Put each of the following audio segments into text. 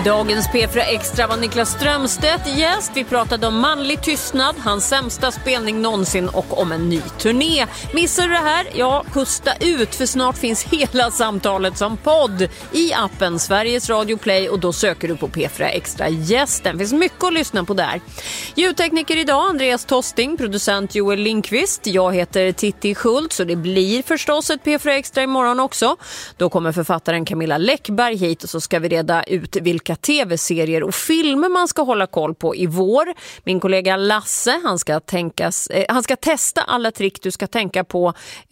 dagens P4 Extra var Niklas Strömstedt gäst. Vi pratade om manlig tystnad, hans sämsta spelning någonsin och om en ny turné. Missar du det här? Ja, pusta ut, för snart finns hela samtalet som podd i appen Sveriges Radio Play, och då söker du på P4 Extra gästen. Det finns mycket att lyssna på där. Ljudtekniker idag Andreas Tosting, producent Joel Lindqvist. Jag heter Titti Schultz, och det blir förstås ett P4 Extra imorgon också. Då kommer författaren Camilla Läckberg hit, och så ska vi reda ut vilka tv-serier och filmer man ska hålla koll på i vår. Min kollega Lasse, han ska testa alla trick du ska tänka på.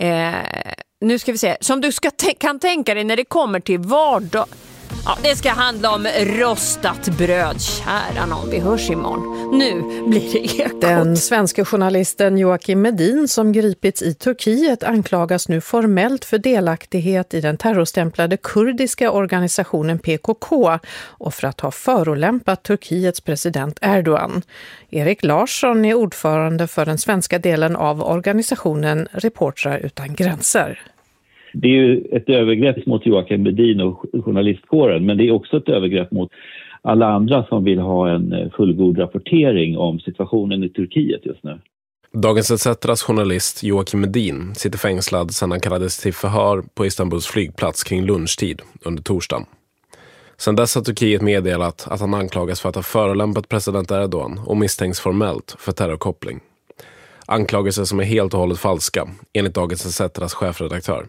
Nu ska vi se. Som du kan tänka dig när det kommer till vardag. Ja, det ska handla om rostat bröd. Kära någon, vi hörs imorgon. Nu blir det Ekot. Den svenska journalisten Joakim Medin som gripits i Turkiet anklagas nu formellt för delaktighet i den terrorstämplade kurdiska organisationen PKK och för att ha förolämpat Turkiets president Erdogan. Erik Larsson är ordförande för den svenska delen av organisationen Reportrar utan gränser. Det är ju ett övergrepp mot Joakim Medin och journalistkåren, men det är också ett övergrepp mot alla andra som vill ha en fullgod rapportering om situationen i Turkiet just nu. Dagens ETC:s journalist Joakim Medin sitter fängslad sedan han kallades till förhör på Istanbuls flygplats kring lunchtid under torsdagen. Sedan dess har Turkiet meddelat att han anklagas för att ha förolämpat president Erdogan och misstänks formellt för terrorkoppling. Anklagelser som är helt och hållet falska, enligt dagens ETC:s chefredaktör.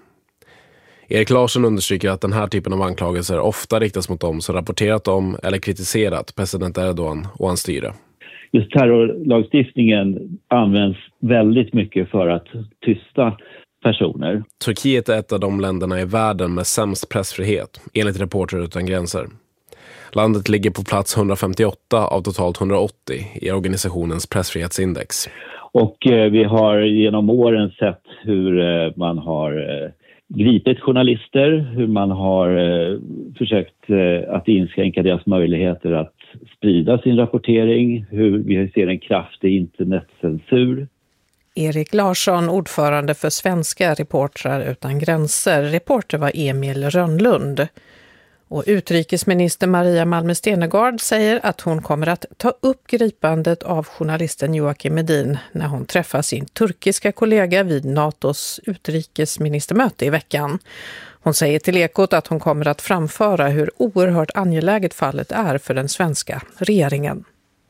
Erik Larsson understryker att den här typen av anklagelser ofta riktas mot dem som rapporterat om eller kritiserat president Erdogan och hans styre. Just terrorlagstiftningen används väldigt mycket för att tysta personer. Turkiet är ett av de länderna i världen med sämst pressfrihet, enligt Reportrar utan gränser. Landet ligger på plats 158 av totalt 180 i organisationens pressfrihetsindex. Och vi har genom åren sett hur man har gripit journalister, hur man har försökt att inskränka deras möjligheter att sprida sin rapportering, hur vi ser en kraftig internetcensur. Erik Larsson, ordförande för svenska Reportrar utan gränser. Reporter var Emil Rönnlund. Och utrikesminister Maria Malmö Stenergard säger att hon kommer att ta upp gripandet av journalisten Joakim Medin när hon träffar sin turkiska kollega vid NATOs utrikesministermöte i veckan. Hon säger till Ekot att hon kommer att framföra hur oerhört angeläget fallet är för den svenska regeringen.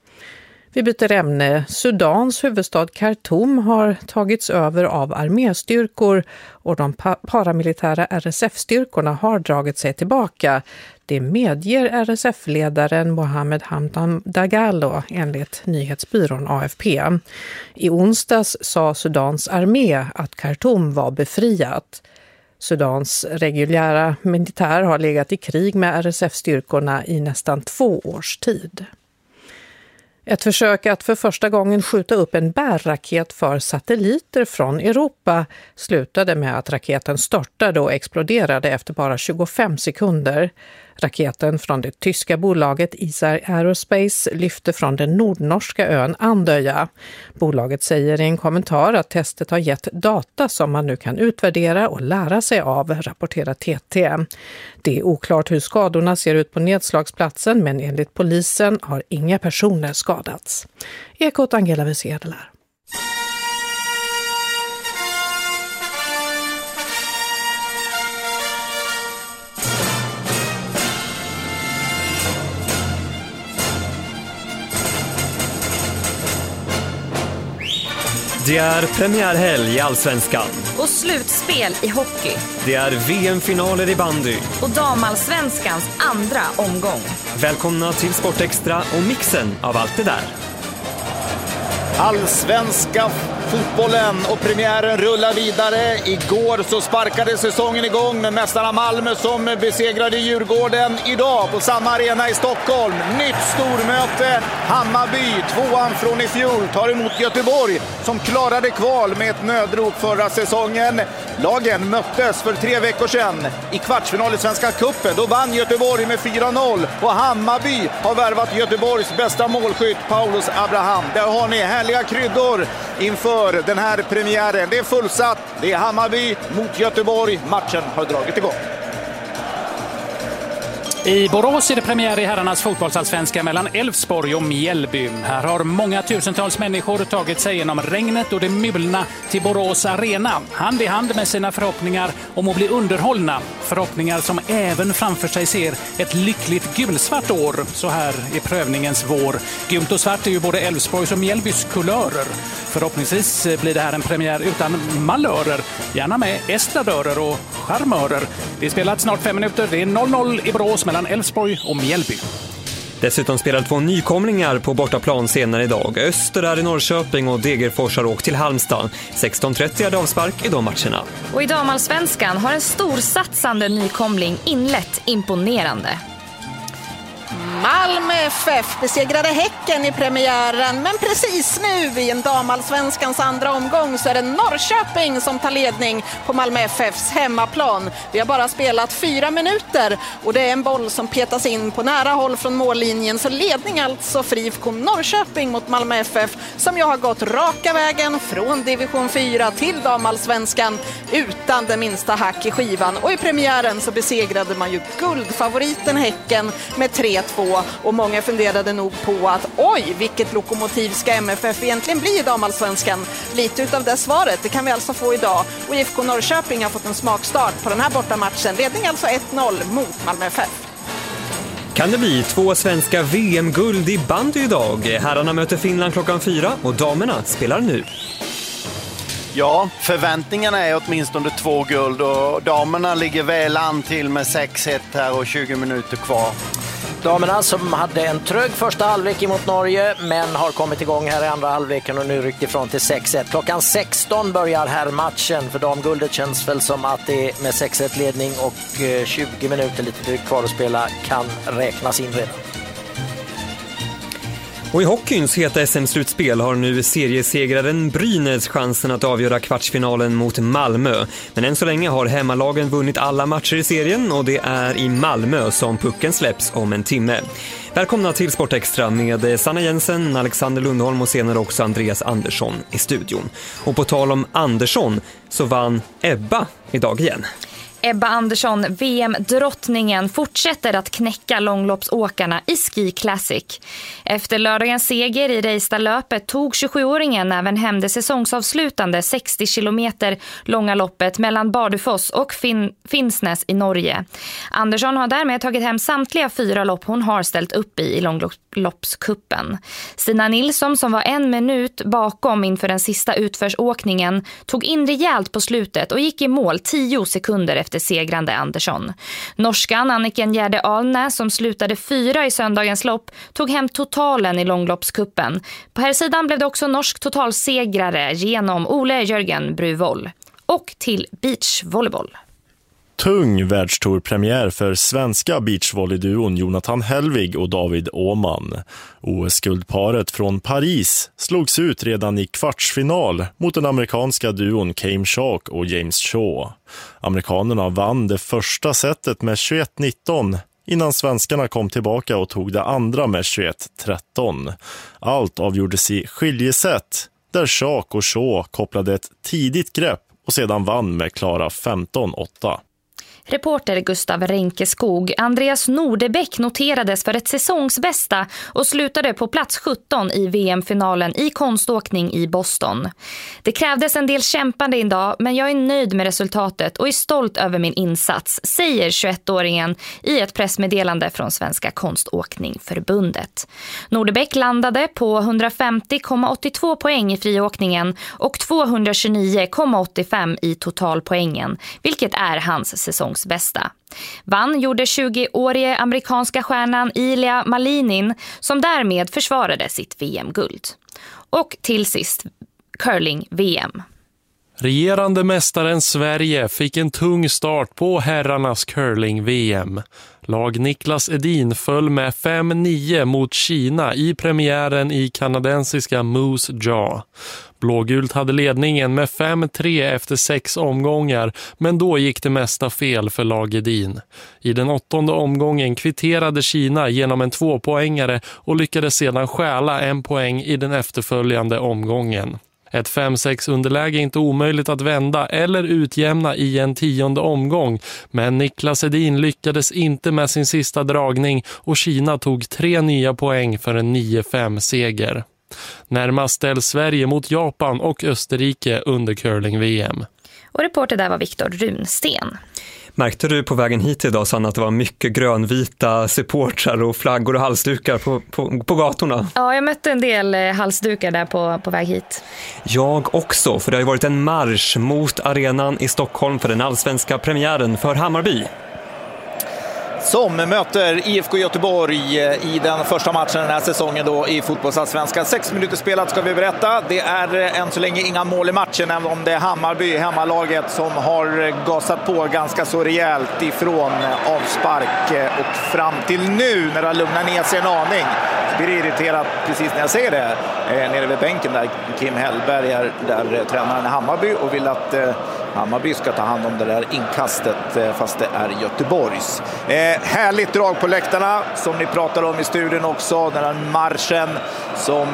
Vi byter ämne. Sudans huvudstad Khartoum har tagits över av arméstyrkor och de paramilitära RSF-styrkorna har dragit sig tillbaka. Det medger RSF-ledaren Mohamed Hamdan Dagalo enligt nyhetsbyrån AFP. I onsdags sa Sudans armé att Khartoum var befriat. Sudans reguljära militär har legat i krig med RSF-styrkorna i nästan 2 års tid. Ett försök att för första gången skjuta upp en bärraket för satelliter från Europa slutade med att raketen störtade och exploderade efter bara 25 sekunder. Raketen från det tyska bolaget Isar Aerospace lyfte från den nordnorska ön Andøya. Bolaget säger i en kommentar att testet har gett data som man nu kan utvärdera och lära sig av, rapporterar TT. Det är oklart hur skadorna ser ut på nedslagsplatsen, men enligt polisen har inga personer skadats. Ekot Angela Wiesedelar. Det är premiärhelg i Allsvenskan. Och slutspel i hockey. Det är VM-finaler i bandy. Och damallsvenskans andra omgång. Välkomna till Sportextra och mixen av allt det där. Allsvenska fotbollen och premiären rullar vidare. Igår så sparkade säsongen igång med mästarna Malmö som besegrade Djurgården. Idag på samma arena i Stockholm. Nytt stormöte. Hammarby, 2:an från i fjol, tar emot Göteborg som klarade kval med ett nödrop förra säsongen. Lagen möttes för 3 veckor sedan i kvartsfinal i Svenska Cupen. Då vann Göteborg med 4-0 och Hammarby har värvat Göteborgs bästa målskytt Paulus Abraham. Där har ni härliga kryddor inför den här premiären. Det är fullsatt, det är Hammarby mot Göteborg. Matchen har dragit igång. I Borås är det premiär i herrarnas fotbollsallsvenska mellan Elfsborg och Mjällby. Här har många tusentals människor tagit sig genom regnet och det mulna till Borås arena. Hand i hand med sina förhoppningar om att bli underhållna. Förhoppningar som även framför sig ser ett lyckligt gulsvart år. Så här i prövningens vår. Gult och svart är ju både Elfsborgs och Mjällbys kulörer. Förhoppningsvis blir det här en premiär utan malörer. Gärna med estradörer och charmörer. Det är spelat snart 5 minuter. Det är 0-0 i Borås mellan Elfsborg och Mjällby. Dessutom spelar 2 nykomlingar på bortaplan senare idag. Öster är i Norrköping och Degerfors har åkt till Halmstad. 16:30 är det avspark i de matcherna. Och i damallsvenskan har en storsatsande nykomling inlett imponerande. Malmö FF besegrade Häcken i premiären, men precis nu i en damallsvenskans andra omgång så är det Norrköping som tar ledning på Malmö FFs hemmaplan. Vi har bara spelat 4 minuter och det är en boll som petas in på nära håll från mållinjen, så ledning alltså för IFK Norrköping mot Malmö FF, som jag har gått raka vägen från division 4 till damallsvenskan utan det minsta hack i skivan. Och i premiären så besegrade man ju guldfavoriten Häcken med 3-2. Och många funderade nog på att oj, vilket lokomotiv ska MFF egentligen bli i damallsvenskan? Lite utav det svaret, det kan vi alltså få idag. Och IFK Norrköping har fått en smakstart på den här bortamatchen. Ledning alltså 1-0 mot Malmö FF. Kan det bli 2 svenska VM-guld i bandy idag? Herrarna möter Finland klockan 4 och damerna spelar nu. Ja, förväntningarna är åtminstone 2 guld och damerna ligger väl an till med 6-1 här och 20 minuter kvar. Damerna som hade en trög första halvlek mot Norge men har kommit igång här i andra halvleken och nu ryckt ifrån till 6-1. Klockan 16 börjar här matchen. För damguldet känns väl som att det med 6-1 ledning och 20 minuter lite drygt kvar att spela kan räknas in redan. Och i hockeyns heta SM-slutspel har nu seriesegraren Brynäs chansen att avgöra kvartsfinalen mot Malmö. Men än så länge har hemmalagen vunnit alla matcher i serien och det är i Malmö som pucken släpps om en timme. Välkomna till Sportextra med Sanna Jensen, Alexander Lundholm och senare också Andreas Andersson i studion. Och på tal om Andersson så vann Ebba idag igen. Ebba Andersson, VM-drottningen, fortsätter att knäcka långloppsåkarna i Ski Classic. Efter lördagens seger i Reistad-löpet tog 27-åringen även hem det säsongsavslutande 60 kilometer långa loppet mellan Bardufoss och Finnsnes i Norge. Andersson har därmed tagit hem samtliga 4 lopp hon har ställt upp i långloppskuppen. Stina Nilsson, som var 1 minut bakom inför den sista utförsåkningen, tog in rejält på slutet och gick i mål 10 sekunder efter segrande Andersson. Norskan Anniken Gjerde Alnäs, som slutade 4 i söndagens lopp, tog hem totalen i långloppskuppen. På här sidan blev det också norsk totalsegrare genom Ole Jörgen Bruvoll. Och till beachvolleyboll. Tung världstourpremiär för svenska beachvolleyduon Jonathan Hellvig och David Åman. OS-guldparet från Paris slogs ut redan i kvartsfinal mot den amerikanska duon Kame Shark och James Shaw. Amerikanerna vann det första setet med 21-19 innan svenskarna kom tillbaka och tog det andra med 21-13. Allt avgjordes i skiljeset där Shark och Shaw kopplade ett tidigt grepp och sedan vann med klara 15-8. Reporter Gustav Renkeskog. Andreas Nordebäck noterades för ett säsongsbästa och slutade på plats 17 i VM-finalen i konståkning i Boston. Det krävdes en del kämpande idag, men jag är nöjd med resultatet och är stolt över min insats, säger 21-åringen i ett pressmeddelande från Svenska konståkningförbundet. Nordebäck landade på 150,82 poäng i friåkningen och 229,85 i totalpoängen, vilket är hans säsong bästa. Vann gjorde 20-årige amerikanska stjärnan Ilia Malinin, som därmed försvarade sitt VM-guld. Och till sist, curling-VM. Regerande mästaren Sverige fick en tung start på herrarnas curling-VM. Lag Niklas Edin föll med 5-9 mot Kina i premiären i kanadensiska Moose Jaw. Blågult hade ledningen med 5-3 efter 6 omgångar, men då gick det mesta fel för lag Edin. I den 8:e omgången kvitterade Kina genom en 2-poängare och lyckades sedan stjäla 1 poäng i den efterföljande omgången. Ett 5-6 underläge är inte omöjligt att vända eller utjämna i en 10:e omgång, men Niklas Edin lyckades inte med sin sista dragning och Kina tog 3 nya poäng för en 9-5-seger. Närmast ställs Sverige mot Japan och Österrike under curling-VM. Och reporter där var Viktor Runsten. Märkte du på vägen hit idag, Sanna, att det var mycket grönvita supportrar och flaggor och halsdukar på gatorna? Ja, jag mötte en del halsdukar där på väg hit. Jag också, för det har ju varit en marsch mot arenan i Stockholm för den allsvenska premiären för Hammarby. Som möter IFK Göteborg i den första matchen den här säsongen då i fotbollsallsvenskan. 6 minuter spelat ska vi berätta. Det är än så länge inga mål i matchen, även om det är Hammarby, hemmalaget, som har gasat på ganska så rejält ifrån avspark och fram till nu när det lugnar ner sig en aning. Jag blir irriterad precis när jag ser det nere vid bänken där Kim Hellberg är där tränaren i Hammarby och vill att Hammarby ska ta hand om det där inkastet fast det är Göteborgs. Härligt drag på läktarna som ni pratar om i studion också. Den här marschen som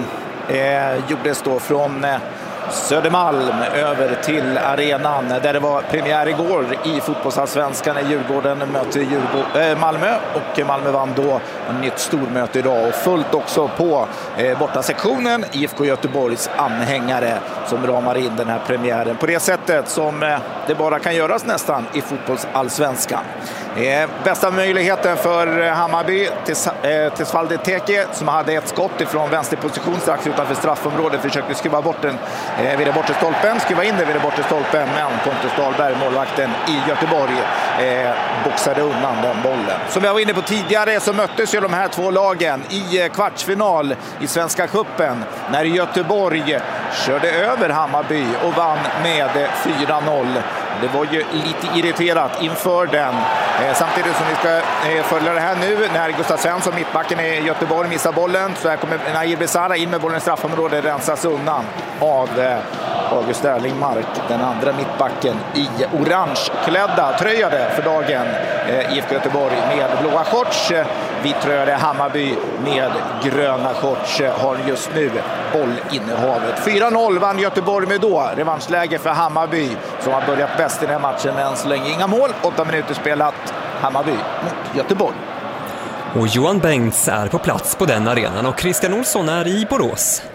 gjordes då från Södermalm över till arenan där det var premiär igår i fotbollsallsvenskan när Djurgården möter Malmö och Malmö vann då en nytt stormöte idag och fullt också på bortasektionen IFK Göteborgs anhängare som ramar in den här premiären på det sättet som det bara kan göras nästan i fotbollsallsvenskan. Bästa möjligheten för Hammarby till Svalde Teke som hade ett skott ifrån vänsterposition strax utanför straffområdet, försökte skruva bort den vid det bortre stolpen, skruva in det vid det bortre stolpen, men Pontus Dahlberg, målvakten i Göteborg, boxade undan den bollen. Som jag var inne på tidigare så möttes ju de här två lagen i kvartsfinal i Svenska cupen när Göteborg körde över Hammarby och vann med 4-0. Det var ju lite irriterat inför den. Samtidigt som vi ska följa det här nu när Gustav Svensson, mittbacken i Göteborg, missar bollen. Så här kommer Nair Besara in med bollen i straffområdet, rensas undan av August Erlingmark, den andra mittbacken i orangeklädda tröjade för dagen. IFK Göteborg med blåa shorts. Vittröjade Hammarby med gröna shorts har just nu bollinnehavet. 4-0 vann Göteborg med då. Revanschläge för Hammarby som har börjat bäst i den här matchen än så länge. Inga mål, 8 minuter spelat. Hammarby mot Göteborg. Och Johan Bengts är på plats på den arenan och Christian Olsson är i Borås.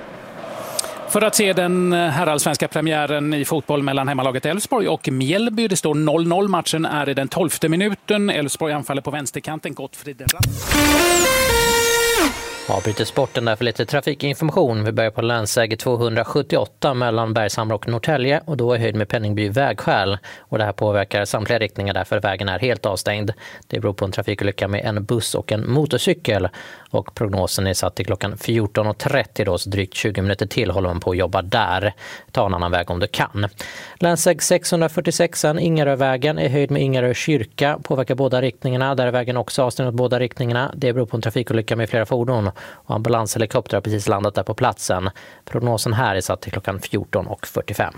För att se den herrallsvenska premiären i fotboll mellan hemmalaget Elfsborg och Mjällby. Det står 0-0. Matchen är i den 12:e minuten. Elfsborg anfaller på vänsterkanten. Gottfrid Rapp. Avbryter sporten där för lite trafikinformation. Vi börjar på länsväg 278 mellan Bergshamra och Norrtälje och då är höjd med Penningby vägskäl. Och det här påverkar samtliga riktningar därför vägen är helt avstängd. Det beror på en trafikolycka med en buss och en motorcykel. Och prognosen är satt till klockan 14.30 då, så drygt 20 minuter till håller man på att jobba där. Ta en annan väg om du kan. Länsväg 646 Ingarövägen är höjd med Ingarö kyrka. Påverkar båda riktningarna. Där är vägen också avstängd åt båda riktningarna. Det beror på en trafikolycka med flera fordon. Och ambulanshelikopter har precis landat där på platsen. Prognosen här är satt till klockan 14.45.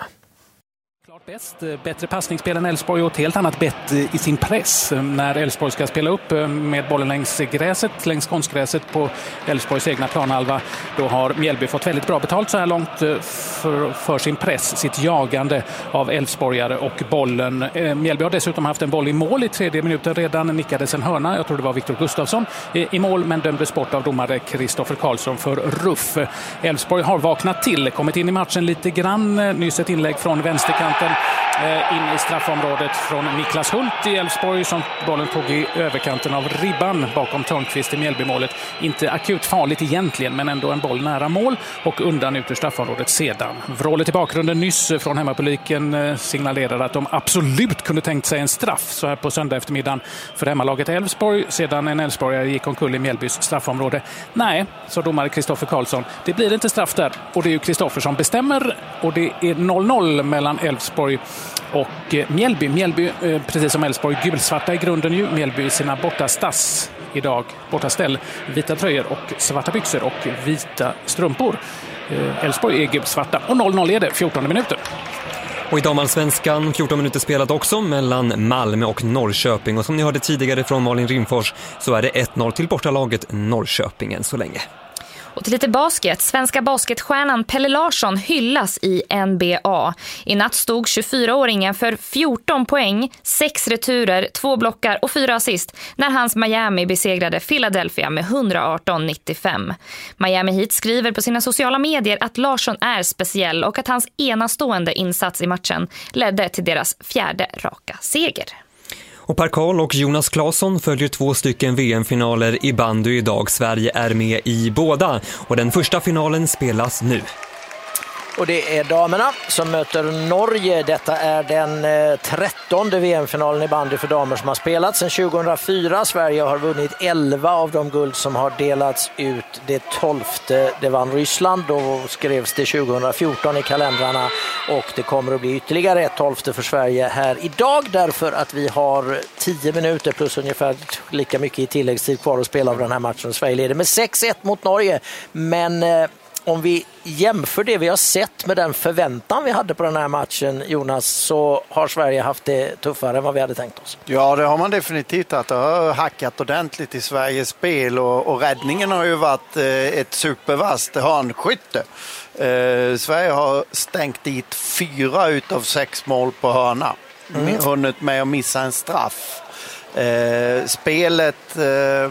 Bättre passningsspel än Elfsborg och ett helt annat bett i sin press när Elfsborg ska spela upp med bollen längs konstgräset på Elfsborgs egna planhalva. Då har Mjällby fått väldigt bra betalt så här långt för sin press, sitt jagande av Elfsborgare och bollen. Mjällby har dessutom haft en boll i mål i 3:e minuten redan, nickades en hörna. Jag tror det var Viktor Gustafsson i mål, men dömdes bort av domare Kristoffer Karlsson för ruff. Elfsborg har vaknat till, kommit in i matchen lite grann. Nyss ett inlägg från vänsterkanten in i straffområdet från Niklas Hult i Elfsborg som bollen tog i överkanten av ribban bakom Törnqvist i Mjällbymålet. Inte akut farligt egentligen, men ändå en boll nära mål och undan ut ur straffområdet sedan. Vrålet i bakgrunden nyss från hemmapubliken signalerar att de absolut kunde tänkt sig en straff så här på söndag eftermiddagen för hemmalaget Elfsborg sedan en Elfsborgare gick omkull i Mjällbys straffområde. Nej, så domare Kristoffer Karlsson, det blir inte straff där och det är ju Kristoffer som bestämmer och det är 0-0 mellan Elfsborg och Mjällby. Mjällby, precis som Elfsborg, gulsvarta i grunden ju. Mjällby i sina bortastass idag, bortaställ, vita tröjor och svarta byxor och vita strumpor. Elfsborg är gulsvarta och 0-0 är det, 14 minuter. Och i damallsvenskan 14 minuter spelat också mellan Malmö och Norrköping. Och som ni hörde tidigare från Malin Rimfors så är det 1-0 till bortalaget Norrköping än så länge. Och till lite basket. Svenska basketstjärnan Pelle Larsson hyllas i NBA. I natt stod 24-åringen för 14 poäng, 6 returer, 2 blockar och 4 assist när hans Miami besegrade Philadelphia med 118-95. Miami Heat skriver på sina sociala medier att Larsson är speciell och att hans enastående insats i matchen ledde till deras 4:e raka seger. Och Per Karl och Jonas Claesson följer 2 stycken VM-finaler i bandy idag. Sverige är med i båda och den första finalen spelas nu. Och det är damerna som möter Norge. Detta är den 13:e VM-finalen i bandy för damer som har spelats sedan 2004. Sverige har vunnit 11 av de guld som har delats ut. Det 12:e det vann Ryssland. Då skrevs det 2014 i kalendrarna. Och det kommer att bli ytterligare ett 12:e för Sverige här idag. Därför att vi har 10 minuter plus ungefär lika mycket i tilläggstid kvar att spela av den här matchen. Sverige leder med 6-1 mot Norge. Men om vi jämför det vi har sett med den förväntan vi hade på den här matchen, Jonas, så har Sverige haft det tuffare än vad vi hade tänkt oss. Ja, det har man definitivt. Att det har hackat ordentligt i Sveriges spel och räddningen har ju varit ett supervast hörnskytte. Sverige har stängt dit 4 utav 6 mål på hörna. Hunnit med att missa en straff. Spelet...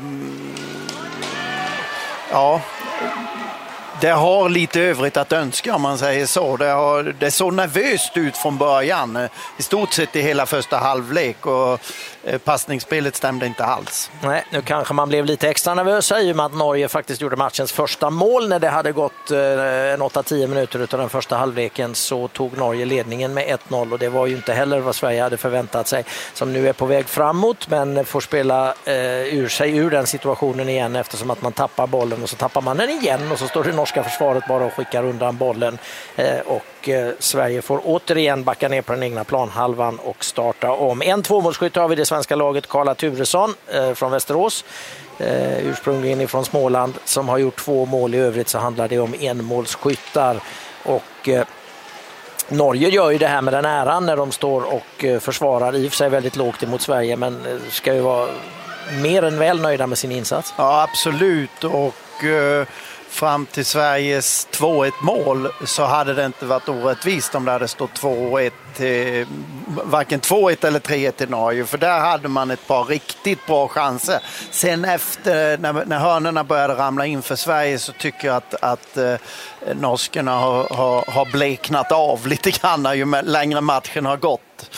ja... Det har lite övrigt att önska om man säger så. Det såg nervöst ut från början. I stort sett i hela första halvlek och passningsspelet stämde inte alls. Nej, nu kanske man blev lite extra nervös i och med att Norge faktiskt gjorde matchens första mål. När det hade gått 8-10 minuter av den första halvleken så tog Norge ledningen med 1-0 och det var ju inte heller vad Sverige hade förväntat sig. Som nu är på väg framåt men får spela ur den situationen igen eftersom att man tappar bollen och så tappar man den igen och så står det norska försvaret bara och skickar undan bollen och Sverige får återigen backa ner på den egna planhalvan och starta om. En 2-målsskytt har vi det svenska laget, Karla Turesson från Västerås, ursprungligen ifrån Småland, som har gjort 2 mål. I övrigt så handlar det om enmålsskyttar och Norge gör ju det här med den äran när de står och försvarar i och för sig väldigt lågt emot Sverige men ska ju vara mer än väl nöjda med sin insats. Ja, absolut, och fram till Sveriges 2-1 mål så hade det inte varit orättvist om det hade stått 2-1, varken 2-1 eller 3-1 till Norge, för där hade man ett par riktigt bra chanser. Sen efter, när hörnorna började ramla in för Sverige så tycker jag att norskarna har bleknat av lite grann ju längre matchen har gått.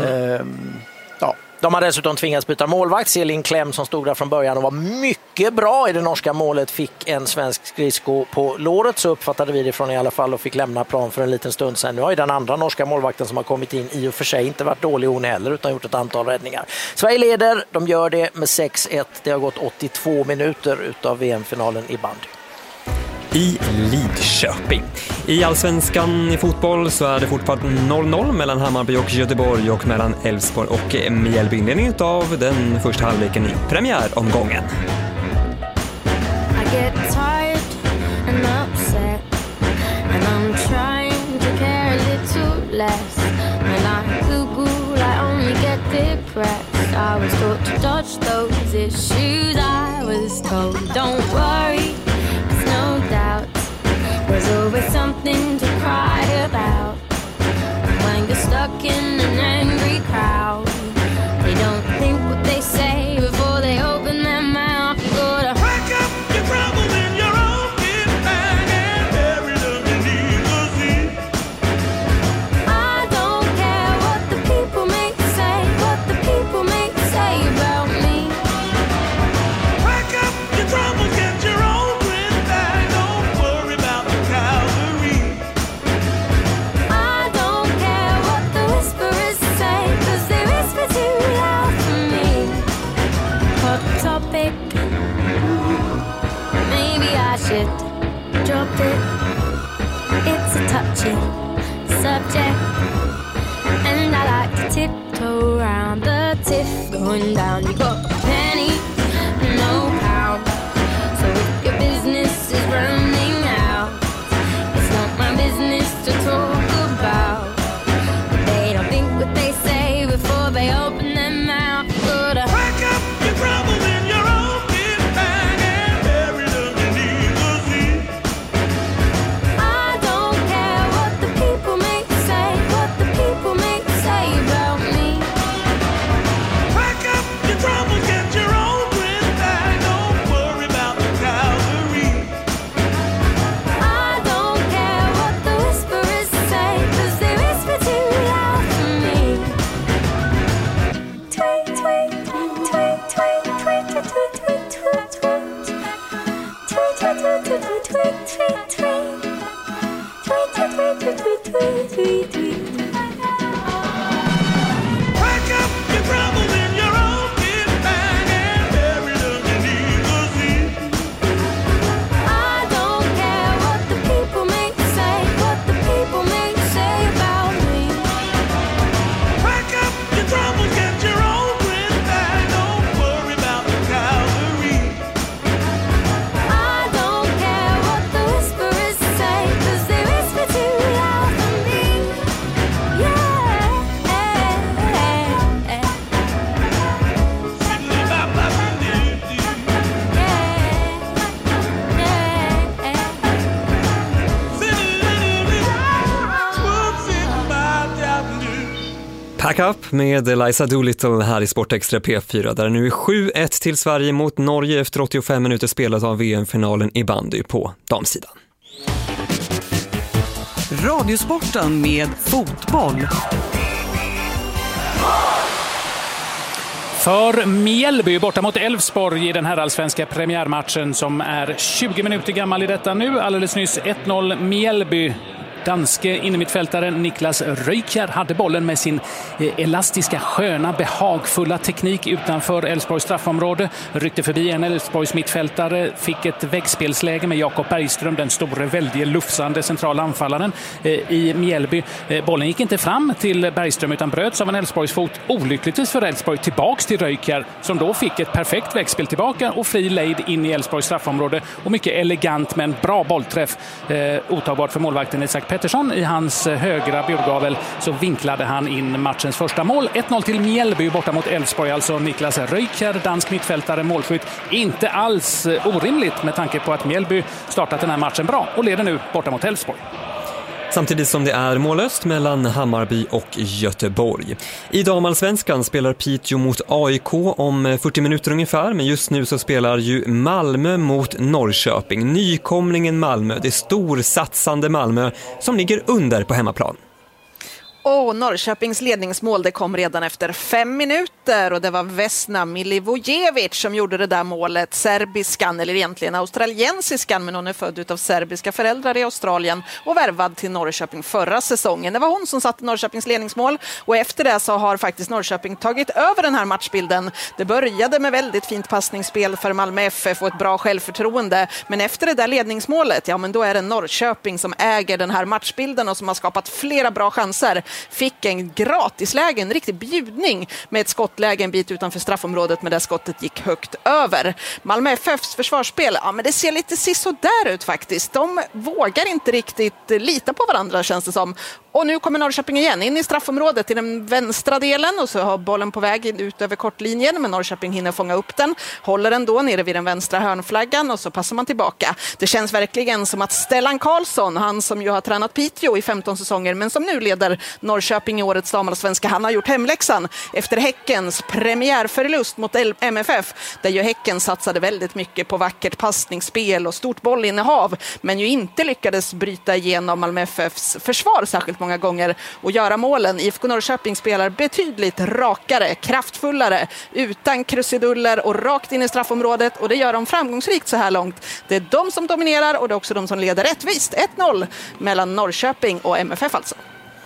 De har dessutom tvingats byta målvakt. Selin Klem som stod där från början och var mycket bra i det norska målet fick en svensk skridsko på låret, så uppfattade vi det från i alla fall, och fick lämna plan för en liten stund sedan. Nu har ju den andra norska målvakten som har kommit in i och för sig inte varit dålig hon heller utan gjort ett antal räddningar. Sverige leder, de gör det med 6-1. Det har gått 82 minuter utav VM-finalen i bandy. I Lidköping. I Allsvenskan i fotboll så är det fortfarande 0-0 mellan Hammarby och Göteborg och mellan Elfsborg och Mjällby. Inledning av den första halvleken i premiäromgången. I get tired and upset and I'm trying to care a little less. When I Google I only get depressed. I was taught to dodge those issues. I was told don't worry. No doubt, there's always something to cry about. When you're stuck in an angry crowd, they don't think what they say before they open their mouth. You gotta pack up your troubles in your own kit bag and bury them in the I don't care what the people may say, what the people may say about me. Pack up your troubles, get your own. Maybe I should drop it. It's a touchy subject, and I like to tiptoe around the tiff going down. You got a penny, no pound. So if your business is running out, it's not my business to talk about. They don't think what they say before they open their mouth. You gotta pack up your troubles in your own kit bag and bury them in the sea. Pack Up med Eliza Doolittle här i Sportextra P4 där det nu är 7-1 till Sverige mot Norge efter 85 minuter spelat av VM-finalen i bandy på damsidan. Radiosporten med fotboll. För Mjällby borta mot Elfsborg i den här allsvenska premiärmatchen som är 20 minuter gammal i detta nu. Alldeles nyss 1-0 Mjällby. Danske innermittfältaren Niklas Röykjær hade bollen med sin elastiska, sköna, behagfulla teknik utanför Elfsborgs straffområde. Ryckte förbi en Elfsborgs mittfältare, fick ett väggspelsläge med Jakob Bergström, den store, väldigt lufsande centrala anfallaren i Mjällby. Bollen gick inte fram till Bergström utan bröts av en Elfsborgs fot. Olyckligtvis för Elfsborg tillbaks till Röykjær som då fick ett perfekt väggspel tillbaka och fri lejd in i Elfsborgs straffområde. Och mycket elegant med en bra bollträff. Otagbart för målvakten Isak Pettersson i hans högra burgavel så vinklade han in matchens första mål. 1-0 till Mjällby borta mot Elfsborg, alltså Niklas Röykjær, dansk mittfältare, målskytt. Inte alls orimligt med tanke på att Mjällby startat den här matchen bra och leder nu borta mot Elfsborg. Samtidigt som det är mållöst mellan Hammarby och Göteborg. I damallsvenskan spelar Piteå mot AIK om 40 minuter ungefär, men just nu så spelar ju Malmö mot Norrköping. Nykomlingen Malmö, det storsatsande Malmö som ligger under på hemmaplan. Och Norrköpings ledningsmål det kom redan efter 5 minuter och det var Vesna Milivojevic som gjorde det där målet. Serbiskan, eller egentligen australiensiskan, men hon är född utav serbiska föräldrar i Australien och värvad till Norrköping förra säsongen. Det var hon som satte Norrköpings ledningsmål och efter det så har faktiskt Norrköping tagit över den här matchbilden. Det började med väldigt fint passningsspel för Malmö FF och ett bra självförtroende, men efter det där ledningsmålet, ja men då är det Norrköping som äger den här matchbilden och som har skapat flera bra chanser. Fick en gratisläge, en riktig bjudning med ett skottläge en bit utanför straffområdet, men där skottet gick högt över. Malmö FFs försvarsspel, ja men det ser lite sisådär ut faktiskt. De vågar inte riktigt lita på varandra känns det som. Och nu kommer Norrköping igen in i straffområdet i den vänstra delen och så har bollen på väg ut över kortlinjen, men Norrköping hinner fånga upp den, håller den då nere vid den vänstra hörnflaggan och så passar man tillbaka. Det känns verkligen som att Stellan Karlsson, han som ju har tränat Piteå i 15 säsonger men som nu leder Norrköping i årets damallsvenska, han har gjort hemläxan efter Häckens premiärförlust mot MFF, där ju Häcken satsade väldigt mycket på vackert passningsspel och stort bollinnehav, men ju inte lyckades bryta igenom Malmö FFs försvar särskilt många gånger och göra målen. IFK Norrköping spelar betydligt rakare, kraftfullare, utan krusiduller och rakt in i straffområdet, och det gör de framgångsrikt så här långt. Det är de som dominerar och det är också de som leder rättvist. 1-0 mellan Norrköping och MFF alltså.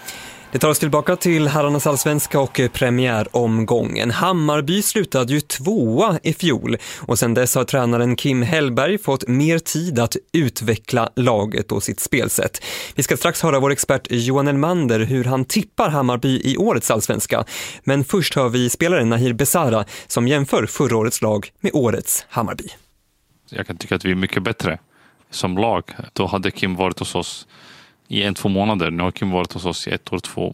Det tar oss tillbaka till herrarnas allsvenska och premiäromgången. Hammarby slutade ju 2:a i fjol och sedan dess har tränaren Kim Hellberg fått mer tid att utveckla laget och sitt spelsätt. Vi ska strax höra vår expert Johan Elmander hur han tippar Hammarby i årets allsvenska. Men först hör vi spelaren Nahir Besara som jämför förra årets lag med årets Hammarby. Jag kan tycka att vi är mycket bättre som lag. Då hade Kim varit hos oss i 1-2 månader. Nu har Kim varit hos oss i 1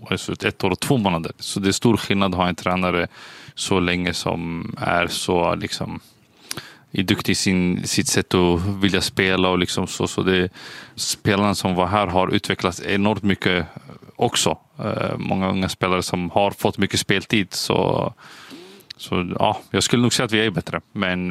år och 2 månader. Så det är stor skillnad att ha en tränare så länge som är så liksom är duktig i sitt sätt att vilja spela och liksom så det spelarna som var här har utvecklats enormt mycket också. Många unga spelare som har fått mycket speltid så ja, jag skulle nog säga att vi är bättre, men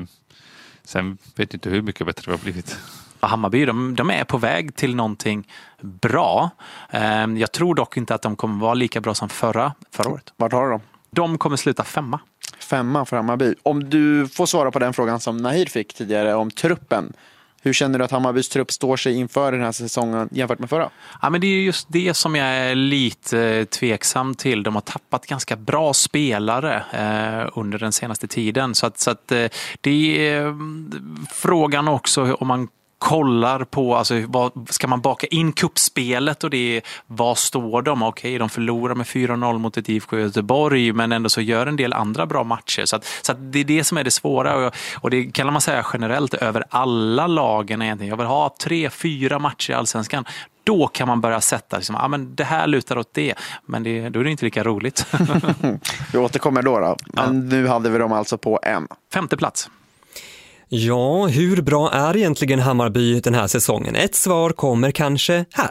sen vet jag inte hur mycket bättre vi har blivit. Hammarby, de är på väg till någonting bra. Jag tror dock inte att de kommer vara lika bra som förra året. Vart har de? De kommer sluta 5:a. 5:a för Hammarby. Om du får svara på den frågan som Nahir fick tidigare om truppen. Hur känner du att Hammarbys trupp står sig inför den här säsongen jämfört med förra? Ja, men det är just det som jag är lite tveksam till. De har tappat ganska bra spelare under den senaste tiden. Så att det är frågan också om man kollar på, alltså, ska man baka in kuppspelet och det är, vad står de? Okej, de förlorar med 4-0 mot ett IFK Göteborg, men ändå så gör en del andra bra matcher. Så att det är det som är det svåra, och det kan man säga generellt över alla lagen egentligen. Jag vill ha 3-4 matcher i Allsvenskan. Då kan man börja sätta liksom, men det här lutar åt det. Men då är det inte lika roligt. Vi återkommer då. Men nu hade vi dem alltså på en 5:e plats. Ja, hur bra är egentligen Hammarby den här säsongen? Ett svar kommer kanske här.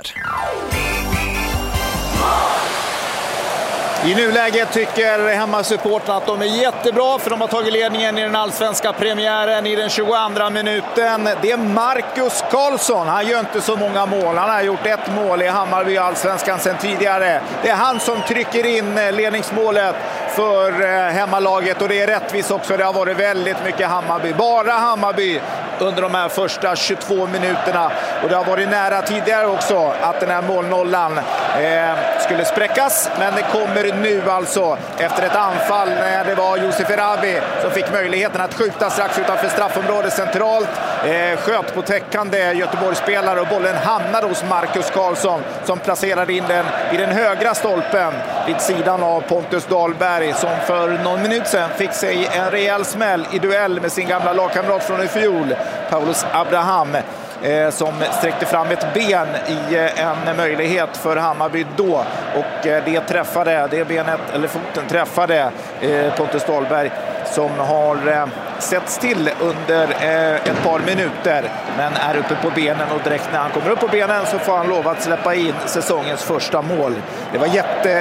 I nuläget tycker hemmasupporten att de är jättebra, för de har tagit ledningen i den allsvenska premiären i den 22:a minuten. Det är Marcus Karlsson. Han gör inte så många mål. Han har gjort ett mål i Hammarby allsvenskan sedan tidigare. Det är han som trycker in ledningsmålet för hemmalaget, och det är rättvis också. Det har varit väldigt mycket Hammarby. Bara Hammarby under de här första 22 minuterna. Och det har varit nära tidigare också att den här målnollan skulle spräckas. Men det kommer nu alltså efter ett anfall när det var Josef Erabi som fick möjligheten att skjuta strax utanför straffområdet centralt. Sköt på täckande Göteborgsspelare och bollen hamnade hos Marcus Karlsson som placerade in den i den högra stolpen vid sidan av Pontus Dahlberg, som för någon minut sedan fick sig en rejäl smäll i duell med sin gamla lagkamrat från i fjol, Paulus Abraham, som sträckte fram ett ben i en möjlighet för Hammarby då, och det benet, eller foten, träffade Pontus Dahlberg, som har setts till under ett par minuter, men är uppe på benen, och direkt när han kommer upp på benen så får han lov att släppa in säsongens första mål. Det var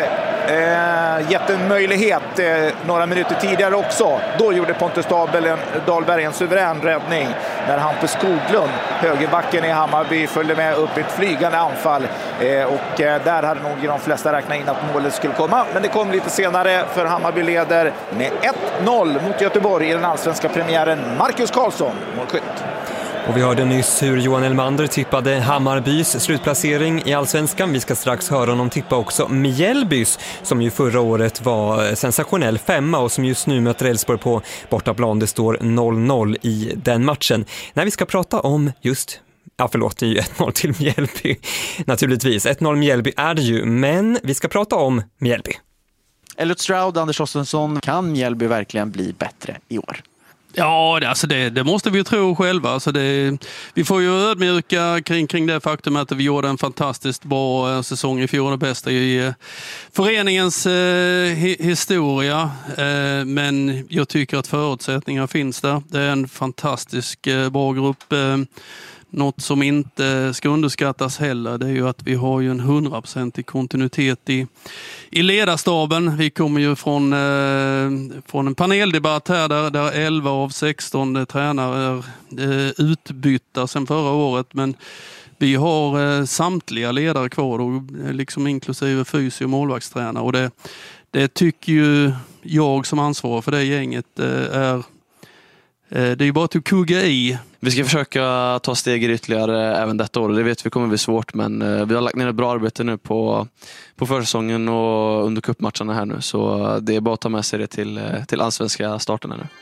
jättemöjlighet några minuter tidigare också. Då gjorde Pontus Dahlberg en suverän räddning när Hampus Skoglund, högerbacken i Hammarby, följde med upp i ett flygande anfall, och där hade nog de flesta räknat in att målet skulle komma, men det kom lite senare, för Hammarby leder med 1-0 mot Göteborg i den allsvenska premiären. Marcus Karlsson, målskytt. Och vi hörde nyss hur Johan Elmander tippade Hammarbys slutplacering i Allsvenskan. Vi ska strax höra honom tippa också Mjällbys, som ju förra året var sensationell 5 och som just nu möter Elfsborg på bortaplan. Det står 0-0 i den matchen. När vi ska prata om just... det är ju 1-0 till Mjällby. Naturligtvis, 1-0 Mjällby är det ju, men vi ska prata om Mjällby. Elliot Stroud, Anders Ottosson, kan Mjällby verkligen bli bättre i år? Ja, alltså det måste vi ju tro själva. Alltså vi får ju ödmjuka kring det faktum att vi gjorde en fantastiskt bra säsong i fjol, det bästa i föreningens historia. Men jag tycker att förutsättningar finns där. Det är en fantastisk bra grupp. Något som inte ska underskattas heller, det är ju att vi har ju en 100% kontinuitet i ledarstaben. Vi kommer ju från en paneldebatt här där 11 av 16 tränare är utbytta sedan förra året, men vi har samtliga ledare kvar då, liksom inklusive fysio- och målvaktstränare, och det tycker ju jag som ansvarig för det gänget det är ju bara att kugga i. Vi ska försöka ta steg ytterligare även detta år. Det vet vi kommer bli svårt, men vi har lagt ner ett bra arbete nu på försäsongen och under cupmatcherna här nu. Så det är bara att ta med sig det till allsvenska starten nu.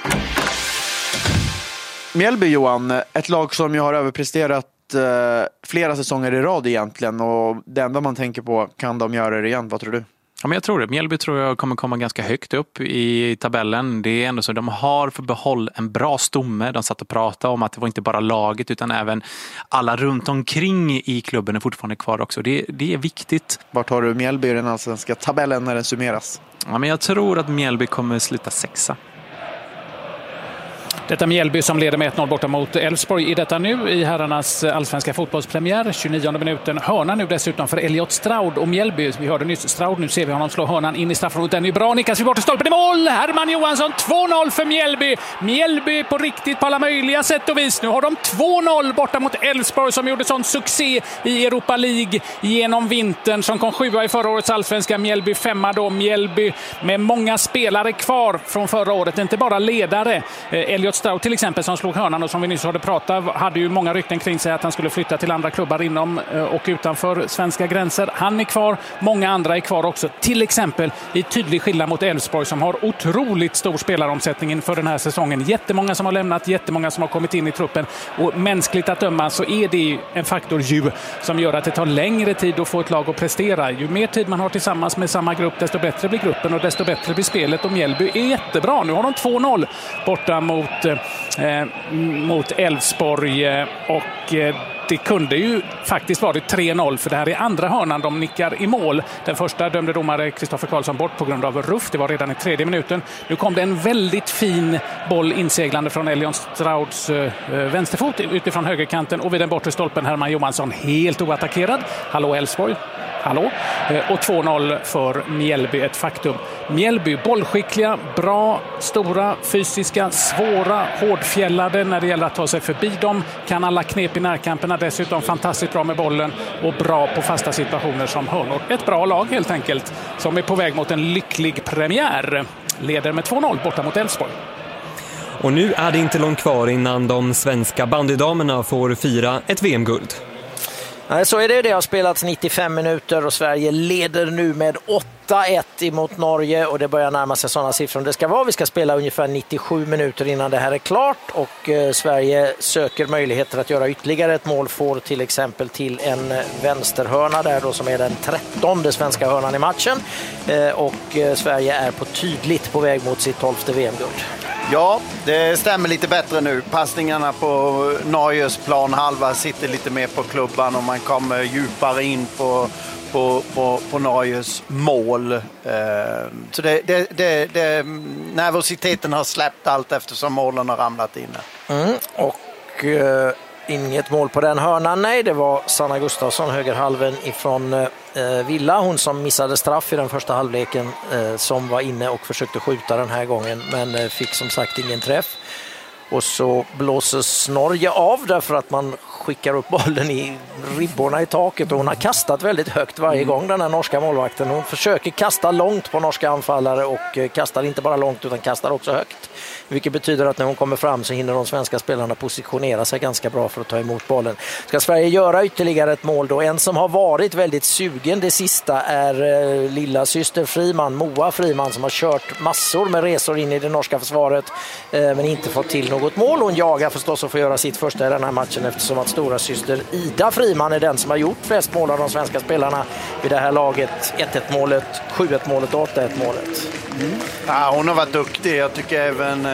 Mjällby, Johan, ett lag som ju har överpresterat flera säsonger i rad egentligen, och det enda man tänker på, kan de göra det igen? Vad tror du? Ja, men jag tror det. Mjällby tror jag kommer komma ganska högt upp i tabellen. Det är ändå så de har för behåll en bra stomme. De satt och pratade om att det var inte bara laget utan även alla runt omkring i klubben är fortfarande kvar också. Det är viktigt. Vart har du Mjällby i den allsvenska tabellen när den summeras? Ja, men jag tror att Mjällby kommer sluta 6. Detta Mjällby som leder med 1-0 borta mot Elfsborg i detta nu i herrarnas allsvenska fotbollspremiär. 29 minuten. Hörna nu dessutom för Elliot Stroud och Mjällby. Vi hörde nyss Stroud, nu ser vi honom slå hörnan in i straffområdet. Den är bra, nickas vi bort i stolpen i mål. Herman Johansson, 2-0 för Mjällby. Mjällby på riktigt på alla möjliga sätt och vis. Nu har de 2-0 borta mot Elfsborg som gjorde sån succé i Europa League genom vintern, som kom 7 i förra årets allsvenska. Mjällby 5 då. Mjällby med många spelare kvar från förra året, inte bara ledare. Elliot Stroud till exempel, som slog hörnan och som vi nyss hade pratat, hade ju många rykten kring sig att han skulle flytta till andra klubbar inom och utanför svenska gränser. Han är kvar, många andra är kvar också. Till exempel i tydlig skillnad mot Elfsborg som har otroligt stor spelaromsättning inför den här säsongen. Jättemånga som har lämnat, jättemånga som har kommit in i truppen, och mänskligt att döma så är det en faktor som gör att det tar längre tid att få ett lag att prestera. Ju mer tid man har tillsammans med samma grupp, desto bättre blir gruppen och desto bättre blir spelet. Och Mjällby är jättebra. Nu har de 2-0 borta mot Elfsborg och det kunde ju faktiskt varit 3-0, för det här är andra hörnan de nickar i mål. Den första dömde domare Kristoffer Karlsson bort på grund av ruff. Det var redan i 3:e minuten. Nu kom det en väldigt fin boll inseglande från Elion Strouds vänsterfot utifrån högerkanten, och vid den bortre stolpen Herman Johansson helt oattackerad. Hallå Elfsborg. Hallå. Och 2-0 för Mjällby, ett faktum. Mjällby bollskickliga, bra, stora, fysiska, svåra, hårdfjällade när det gäller att ta sig förbi dem. Kan alla knep i närkamperna, dessutom fantastiskt bra med bollen och bra på fasta situationer som hörnor. Ett bra lag helt enkelt, som är på väg mot en lycklig premiär. Leder med 2-0 borta mot Elfsborg. Och nu är det inte långt kvar innan de svenska bandydamerna får fira ett VM-guld. Nej, så är det. Det har spelats 95 minuter och Sverige leder nu med 8-1 emot Norge, och det börjar närma sig sådana siffror det ska vara. Vi ska spela ungefär 97 minuter innan det här är klart, och Sverige söker möjligheter att göra ytterligare ett mål, får till exempel till en vänsterhörna där då, som är den 13:e svenska hörnan i matchen, och Sverige är tydligt på väg mot sitt 12:e VM-guld. Ja, det stämmer lite bättre nu. Passningarna på Norges planhalva sitter lite mer på klubban och man kommer djupare in på Norges mål. Så nervositeten har släppt allt eftersom målen har ramlat in. Inget mål på den hörnan, nej, det var Sanna Gustafsson, högerhalven ifrån Villa, hon som missade straff i den första halvleken, som var inne och försökte skjuta den här gången men fick som sagt ingen träff. Och så blåses Norge av därför att man skickar upp bollen i ribborna i taket, och hon har kastat väldigt högt varje gång, den här norska målvakten. Hon försöker kasta långt på norska anfallare och kastar inte bara långt utan kastar också högt. Vilket betyder att när hon kommer fram så hinner de svenska spelarna positionera sig ganska bra för att ta emot bollen. Ska Sverige göra ytterligare ett mål då? En som har varit väldigt sugen det sista är lilla syster Friman, Moa Friman, som har kört massor med resor in i det norska försvaret men inte fått till något mål. Hon jagar förstås att få göra sitt första i den här matchen, eftersom att stora syster Ida Friman är den som har gjort flest mål av de svenska spelarna vid det här laget. 1-1-målet, 7-1-målet och 8-1-målet. Ja, hon har varit duktig. Jag tycker även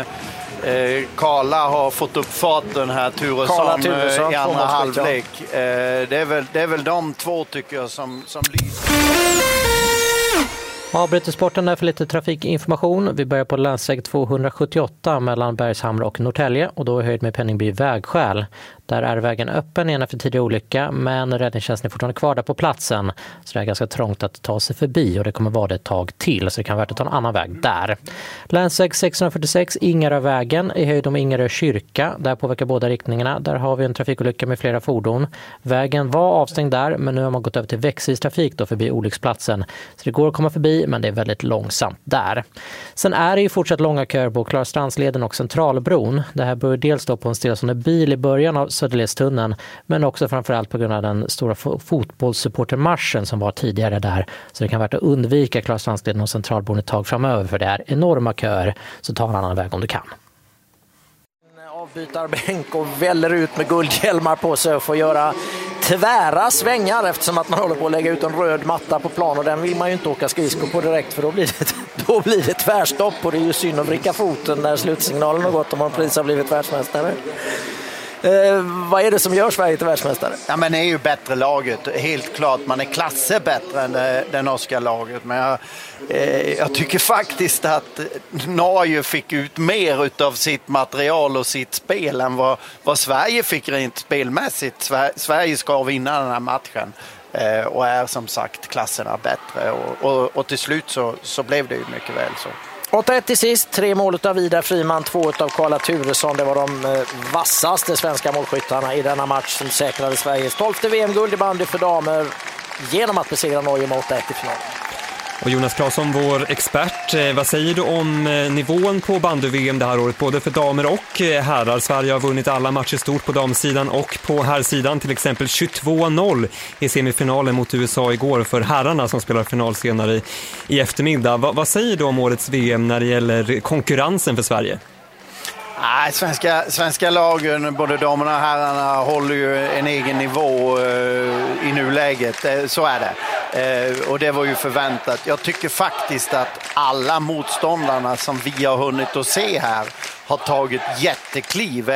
Karla har fått upp farten här, Turesson i andra halvlek. Det är väl de två tycker jag som lyser. Avbryter sporten där för lite trafikinformation. Vi börjar på länsväg 278 mellan Bergshamra och Norrtälje, och då är höjd med Penningby vägskäl. Där är vägen öppen igen efter tidig olycka, men räddningstjänsten är fortfarande kvar där på platsen. Så det är ganska trångt att ta sig förbi, och det kommer vara det ett tag till, så det kan vara värt att ta en annan väg där. Länsväg 646 Ingarövägen i höjd om Ingarö kyrka. Där påverkar båda riktningarna. Där har vi en trafikolycka med flera fordon. Vägen var avstängd där, men nu har man gått över till växelstrafik då förbi olycksplatsen. Så det går att komma förbi, men det är väldigt långsamt där. Sen är det ju fortsatt långa köer på Klarastrandsleden och Centralbron. Det här börjar dels stå på en stillastående bil i början av Söderledstunneln, men också framförallt på grund av den stora fotbollssupportermarschen som var tidigare där. Så det kan vara att undvika Klarastrandsleden och Centralbron ett tag framöver, för det är enorma köer, så ta en annan väg om du kan. Avbytarbänk och väller ut med guldhjälmar på sig och får göra tvära svängar, eftersom att man håller på att lägga ut en röd matta på plan, och den vill man ju inte åka skridskor på direkt, för då blir det tvärstopp, och det är ju synd att vricka foten när slutsignalen har gått om man precis har blivit världsmästare. Vad är det som gör Sverige till världsmästare? Ja, men det är ju bättre laget. Helt klart, man är klasser bättre än det norska laget. Men jag tycker faktiskt att Norge fick ut mer av sitt material och sitt spel än vad Sverige fick rent spelmässigt. Sverige ska vinna den här matchen. Och är som sagt klasserna bättre. Och till slut så blev det ju mycket väl så. 8-1 till sist, 3 mål av Ida Friman, 2 av Karla Turesson. Det var de vassaste svenska målskyttarna i denna match som säkrade Sveriges 12:e VM-guld i bandy för damer genom att besegra Norge med 8-1 i finalen. Och Jonas Claesson, vår expert, vad säger du om nivån på bandy-VM det här året, både för damer och herrar? Sverige har vunnit alla matcher stort på damsidan och på herrsidan, till exempel 22-0 i semifinalen mot USA igår för herrarna som spelar final senare i eftermiddag. Vad säger du om årets VM när det gäller konkurrensen för Sverige? Nej, svenska lagen, både damerna och herrarna, håller ju en egen nivå i nuläget. Så är det. Och det var ju förväntat. Jag tycker faktiskt att alla motståndarna som vi har hunnit att se här har tagit jättekliv,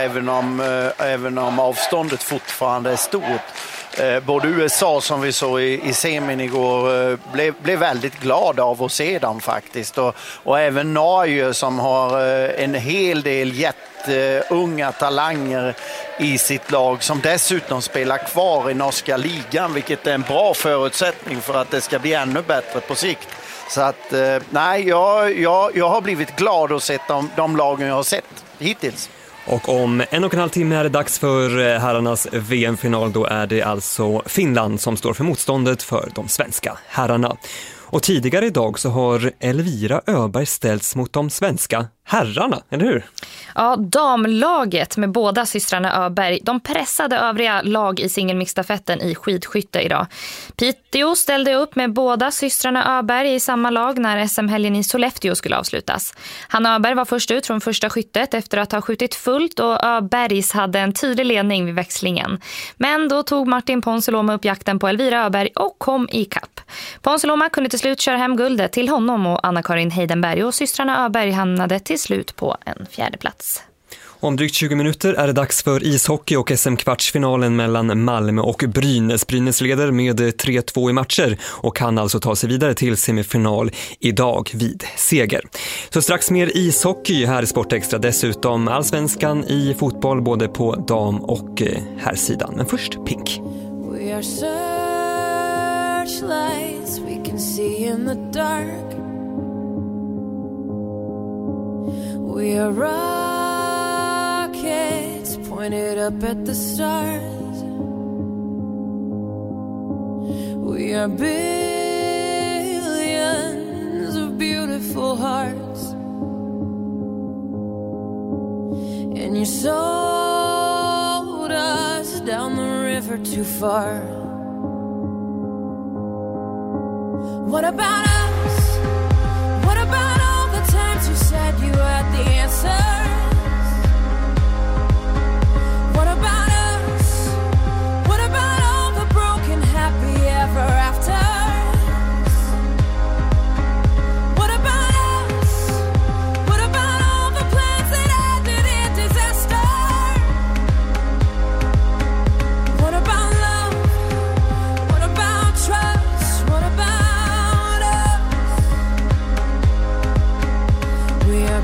även om avståndet fortfarande är stort. Både USA, som vi såg i semin igår, blev väldigt glada av att se dem faktiskt. Och även Norge, som har en hel del jätteunga talanger i sitt lag, som dessutom spelar kvar i norska ligan, vilket är en bra förutsättning för att det ska bli ännu bättre på sikt. Så att nej, jag har blivit glad att se de lagen jag har sett hittills. Och om 1,5 timme är det dags för herrarnas VM-final. Då är det alltså Finland som står för motståndet för de svenska herrarna. Och tidigare idag så har Elvira Öberg ställts mot de svenska herrarna, eller hur? Ja, damlaget med båda systrarna Öberg, de pressade övriga lag i singelmixstafetten i skidskytte idag. Piteå ställde upp med båda systrarna Öberg i samma lag när SM-helgen i Sollefteå skulle avslutas. Hanna Öberg var först ut från första skyttet efter att ha skjutit fullt, och Öbergs hade en tydlig ledning vid växlingen. Men då tog Martin Ponsiluoma upp jakten på Elvira Öberg och kom i kapp. Ponsiluoma kunde till slut köra hem guldet till honom och Anna-Karin Heidenberg, och systrarna Öberg hamnade till slut på en 4:e plats. Om drygt 20 minuter är det dags för ishockey och SM-kvartsfinalen mellan Malmö och Brynäs. Brynäs leder med 3-2 i matcher och kan alltså ta sig vidare till semifinal idag vid seger. Så strax mer ishockey här i Sportextra. Dessutom allsvenskan i fotboll både på dam- och herrsidan. Men först Pink. We are searchlights we can see in the dark. We are rockets pointed up at the stars. We are billions of beautiful hearts. And you sold us down the river too far. What about us? What about all the times you said you had the answers? What about us? What about all the broken happy ever afters? What about us? What about all the plans that ended in disaster? What about love? What about trust? What about us? We are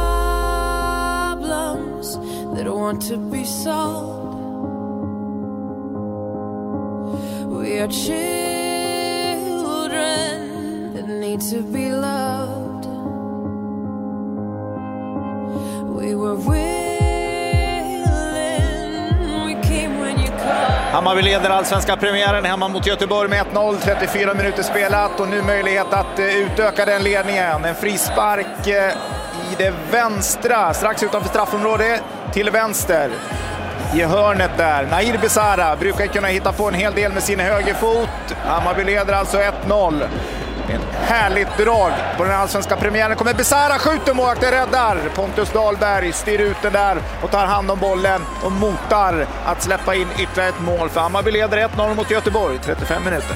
problems that want to be solved. We are children that need to be loved. We were willing, we came when you called. Hammarby leder allsvenska premiären hemma mot Göteborg med 1-0, 34 minuter spelat och nu möjlighet att utöka den ledningen. En frispark i det vänstra, strax utanför straffområdet till vänster. I hörnet där, Nahir Besara brukar kunna hitta på en hel del med sin högerfot. Hammarby leder alltså 1-0. En härligt drag på den allsvenska premiären. Kommer Besara, skjuter, målvakten räddar. Pontus Dahlberg styr ut den där och tar hand om bollen och motar att släppa in ytterligare ett mål. För Hammarby leder 1-0 mot Göteborg, 35 minuter.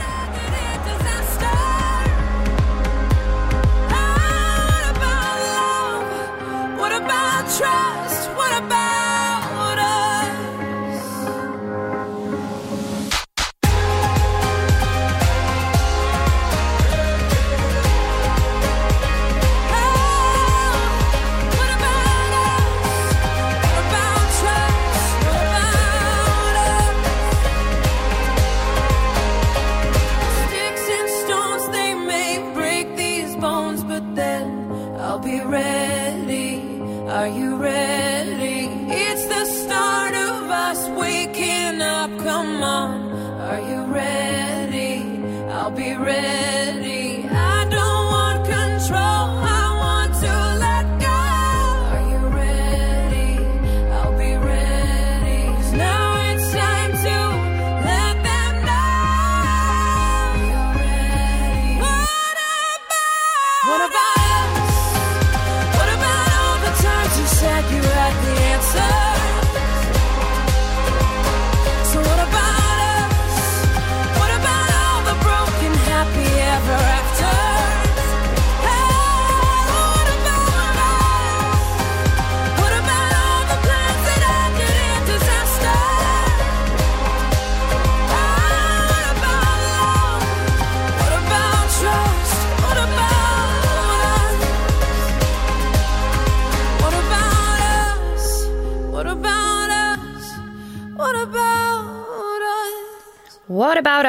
Trust, what about us? Sticks and stones, they may break these bones, but then I'll be ready. Are you ready? It's the start of us waking up. Come on. Are you ready? I'll be ready. I don't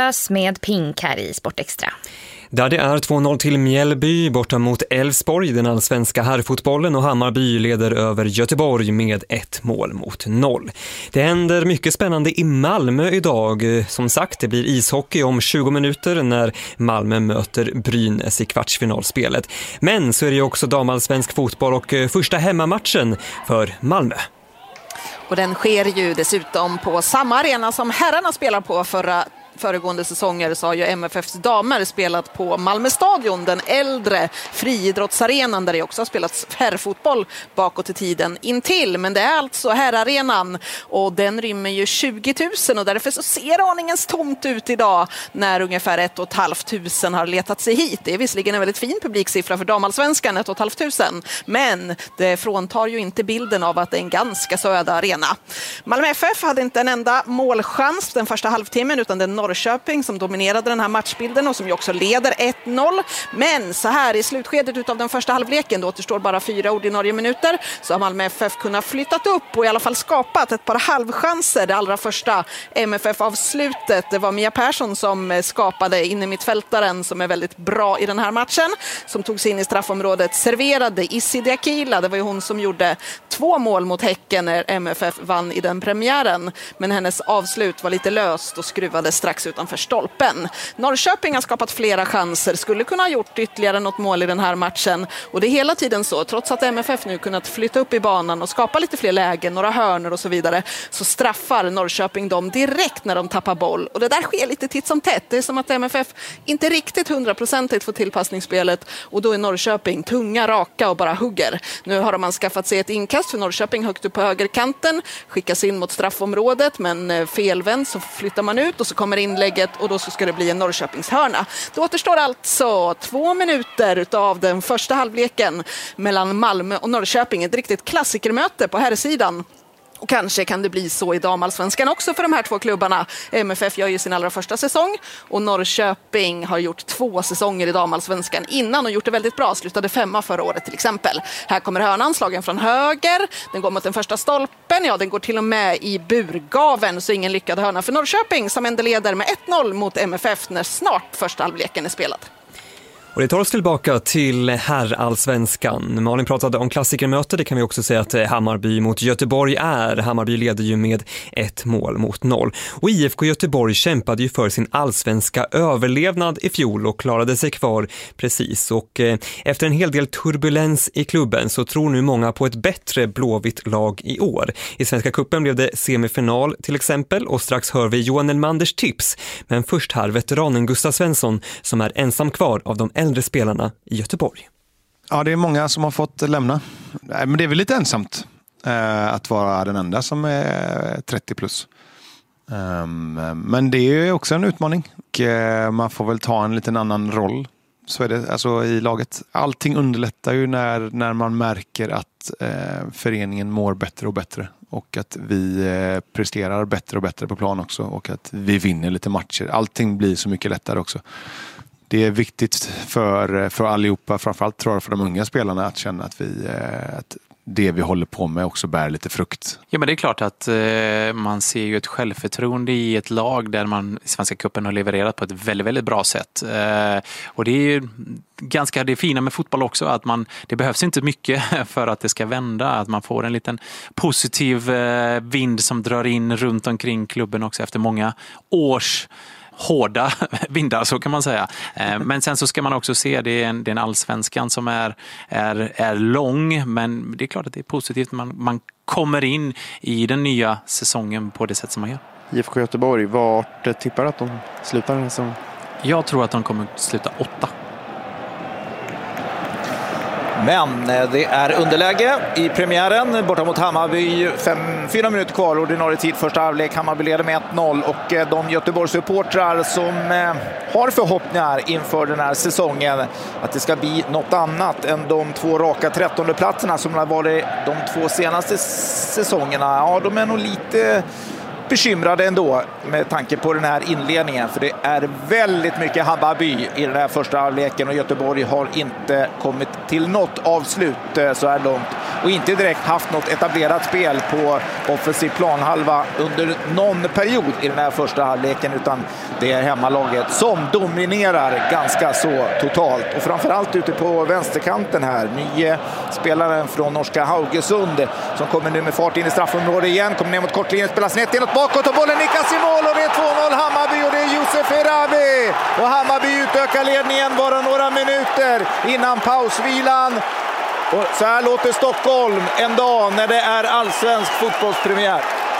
nervös med Pink här i Sportextra. Där det är 2-0 till Mjällby borta mot Elfsborg, den allsvenska herrfotbollen, och Hammarby leder över Göteborg med 1-0. Det händer mycket spännande i Malmö idag. Som sagt, det blir ishockey om 20 minuter när Malmö möter Brynäs i kvartsfinalspelet. Men så är det ju också damallsvensk fotboll och första hemmamatchen för Malmö. Och den sker ju dessutom på samma arena som herrarna spelar på föregående säsonger, så har ju MFFs damer spelat på Malmö stadion, den äldre friidrottsarenan där det också har spelats herrfotboll bakåt i tiden intill. Men det är alltså herrarenan och den rymmer ju 20 000 och därför så ser aningens tomt ut idag när ungefär 1 500 har letat sig hit. Det är visserligen en väldigt fin publiksiffra för damallsvenskan, 1 500, men det fråntar ju inte bilden av att det är en ganska så öde arena. Malmö FF hade inte en enda målchans den första halvtimmen, utan den Norrköping som dominerade den här matchbilden och som ju också leder 1-0. Men så här i slutskedet av den första halvleken, då återstår bara 4 ordinarie minuter, så har Malmö FF kunnat flyttat upp och i alla fall skapat ett par halvchanser. Det allra första MFF-avslutet, det var Mia Persson som skapade in i mittfältaren som är väldigt bra i den här matchen, som tog sig in i straffområdet, serverade Issi Diakila. Det var ju hon som gjorde 2 mål mot Häcken när MFF vann i den premiären, men hennes avslut var lite löst och skruvade strax utanför stolpen. Norrköping har skapat flera chanser, skulle kunna ha gjort ytterligare något mål i den här matchen, och det är hela tiden så, trots att MFF nu kunnat flytta upp i banan och skapa lite fler lägen, några hörnor och så vidare, så straffar Norrköping dem direkt när de tappar boll, och det där sker lite titt som tätt. Det är som att MFF inte riktigt 100% får tillpassningsspelet, och då är Norrköping tunga, raka och bara hugger. Nu har man skaffat sig ett inkast för Norrköping högt upp på högerkanten, skickas in mot straffområdet, men felvänd så flyttar man ut och så kommer inlägget och då så ska det bli en Norrköpings hörna. Då återstår alltså 2 minuter av den första halvleken mellan Malmö och Norrköping. Ett riktigt klassikermöte på herrsidan. Och kanske kan det bli så i damallsvenskan också för de här 2 klubbarna. MFF gör ju sin allra första säsong och Norrköping har gjort 2 säsonger i damallsvenskan innan och gjort det väldigt bra. Slutade 5 förra året till exempel. Här kommer hörnan, slagen från höger. Den går mot den första stolpen. Ja, den går till och med i burgaven, så ingen lyckad hörna för Norrköping som ändå leder med 1-0 mot MFF när snart första halvleken är spelad. Och det tar oss tillbaka till herrallsvenskan. Malin pratade om klassikermöte, det kan vi också säga att Hammarby mot Göteborg är. Hammarby leder ju med 1-0. Och IFK Göteborg kämpade ju för sin allsvenska överlevnad i fjol och klarade sig kvar precis. Och efter en hel del turbulens i klubben så tror nu många på ett bättre blåvitt lag i år. I Svenska cupen blev det semifinal till exempel, och strax hör vi Johan Elmanders tips. Men först här veteranen Gustav Svensson som är ensam kvar av de äldre spelarna i Göteborg. Ja, det är många som har fått lämna. Men det är väl lite ensamt att vara den enda som är 30 plus. Men det är också en utmaning. Och man får väl ta en liten annan roll. Så är det alltså i laget. Allting underlättar ju när man märker att föreningen mår bättre och bättre. Och att vi presterar bättre och bättre på plan också. Och att vi vinner lite matcher. Allting blir så mycket lättare också. Det är viktigt för allihopa, framförallt tror jag för de unga spelarna, att känna att det vi håller på med också bär lite frukt. Ja, men det är klart att man ser ju ett självförtroende i ett lag där man i Svenska cupen har levererat på ett väldigt, väldigt bra sätt. Och det är ju ganska det fina med fotboll också, att det behövs inte mycket för att det ska vända. Att man får en liten positiv vind som drar in runt omkring klubben också efter många års hårda vindar, så kan man säga. Men sen så ska man också se det är en allsvenskan som är lång, men det är klart att det är positivt när man kommer in i den nya säsongen på det sätt som man gör. IFK Göteborg, vart tippar att de slutar den här säsongen? Jag tror att de kommer sluta 8. Men det är underläge i premiären borta mot Hammarby. 4 minuter kvar, ordinarie tid, första halvlek. Hammarby leder med 1-0 och de Göteborgssupportrar som har förhoppningar inför den här säsongen att det ska bli något annat än de 2 raka 13:e platserna som har varit de 2 senaste säsongerna. Ja, de är nog lite bekymrade ändå med tanke på den här inledningen, för det är väldigt mycket Hammarby i den här första halvleken och Göteborg har inte kommit till något avslut så här långt. och inte direkt haft något etablerat spel på offensiv planhalva under någon period i den här första halvleken, utan det är hemmalaget som dominerar ganska så totalt. Och framförallt ute på vänsterkanten här, nye spelaren från norska Haugesund som kommer nu med fart in i straffområdet igen, kommer ner mot kortlinjen, spelar snett inåt bakåt och bollen nickas i mål och det är 2-0 Hammarby och det är Youssef Erabi. Och Hammarby utökar ledningen bara några minuter innan pausvilan. Och så här låter Stockholm en dag när det är allsvensk fotbollspremiär.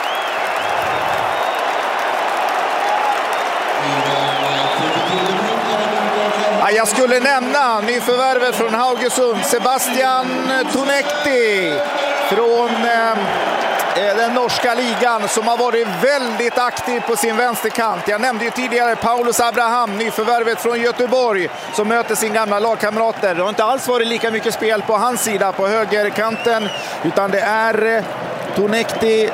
Ja, jag skulle nämna nyförvärvet från Haugesund, Sebastian Tonekti från den norska ligan som har varit väldigt aktiv på sin vänsterkant. Jag nämnde ju tidigare Paulus Abraham, nyförvärvet från Göteborg som möter sin gamla lagkamrater. Det har inte alls varit lika mycket spel på hans sida på högerkanten, utan det är Tonekti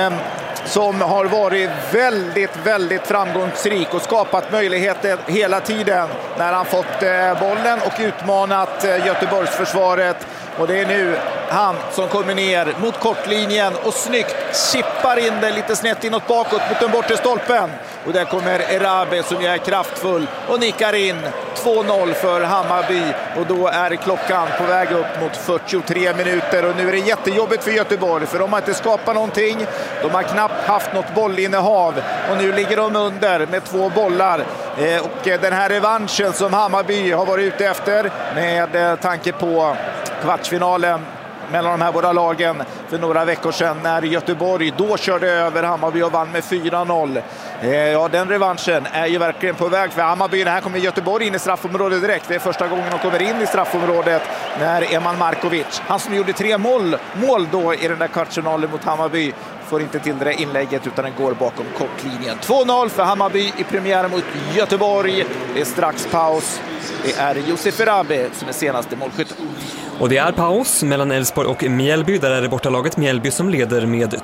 som har varit väldigt framgångsrik och skapat möjligheter hela tiden när han fått bollen och utmanat Göteborgsförsvaret. Och det är nu han som kommer ner mot kortlinjen och snyggt chippar in det lite snett inåt bakåt mot den bortre stolpen. Och där kommer Erabi som är kraftfull och nickar in 2-0 för Hammarby. Och då är klockan på väg upp mot 43 minuter. Och nu är det jättejobbigt för Göteborg, för de har inte skapat någonting. De har knappt haft något bollinnehav. Och nu ligger de under med 2 bollar. Och den här revanschen som Hammarby har varit ute efter med tanke på kvartsfinalen mellan de här båda lagen för några veckor sedan när Göteborg då körde över Hammarby och vann med 4-0. Ja, den revanschen är ju verkligen på väg för Hammarby. Det här kommer Göteborg in i straffområdet direkt. Det är första gången de kommer in i straffområdet när Eman Markovic, han som gjorde 3 mål då i den där kvartsfinalen mot Hammarby, får inte till det inlägget utan den går bakom kortlinjen. 2-0 för Hammarby i premiären mot Göteborg. Det är strax paus. Det är Youssef Erabi som är senaste målskytten. Och det är paus mellan Elfsborg och Mjällby. Där är det bortalaget Mjällby som leder med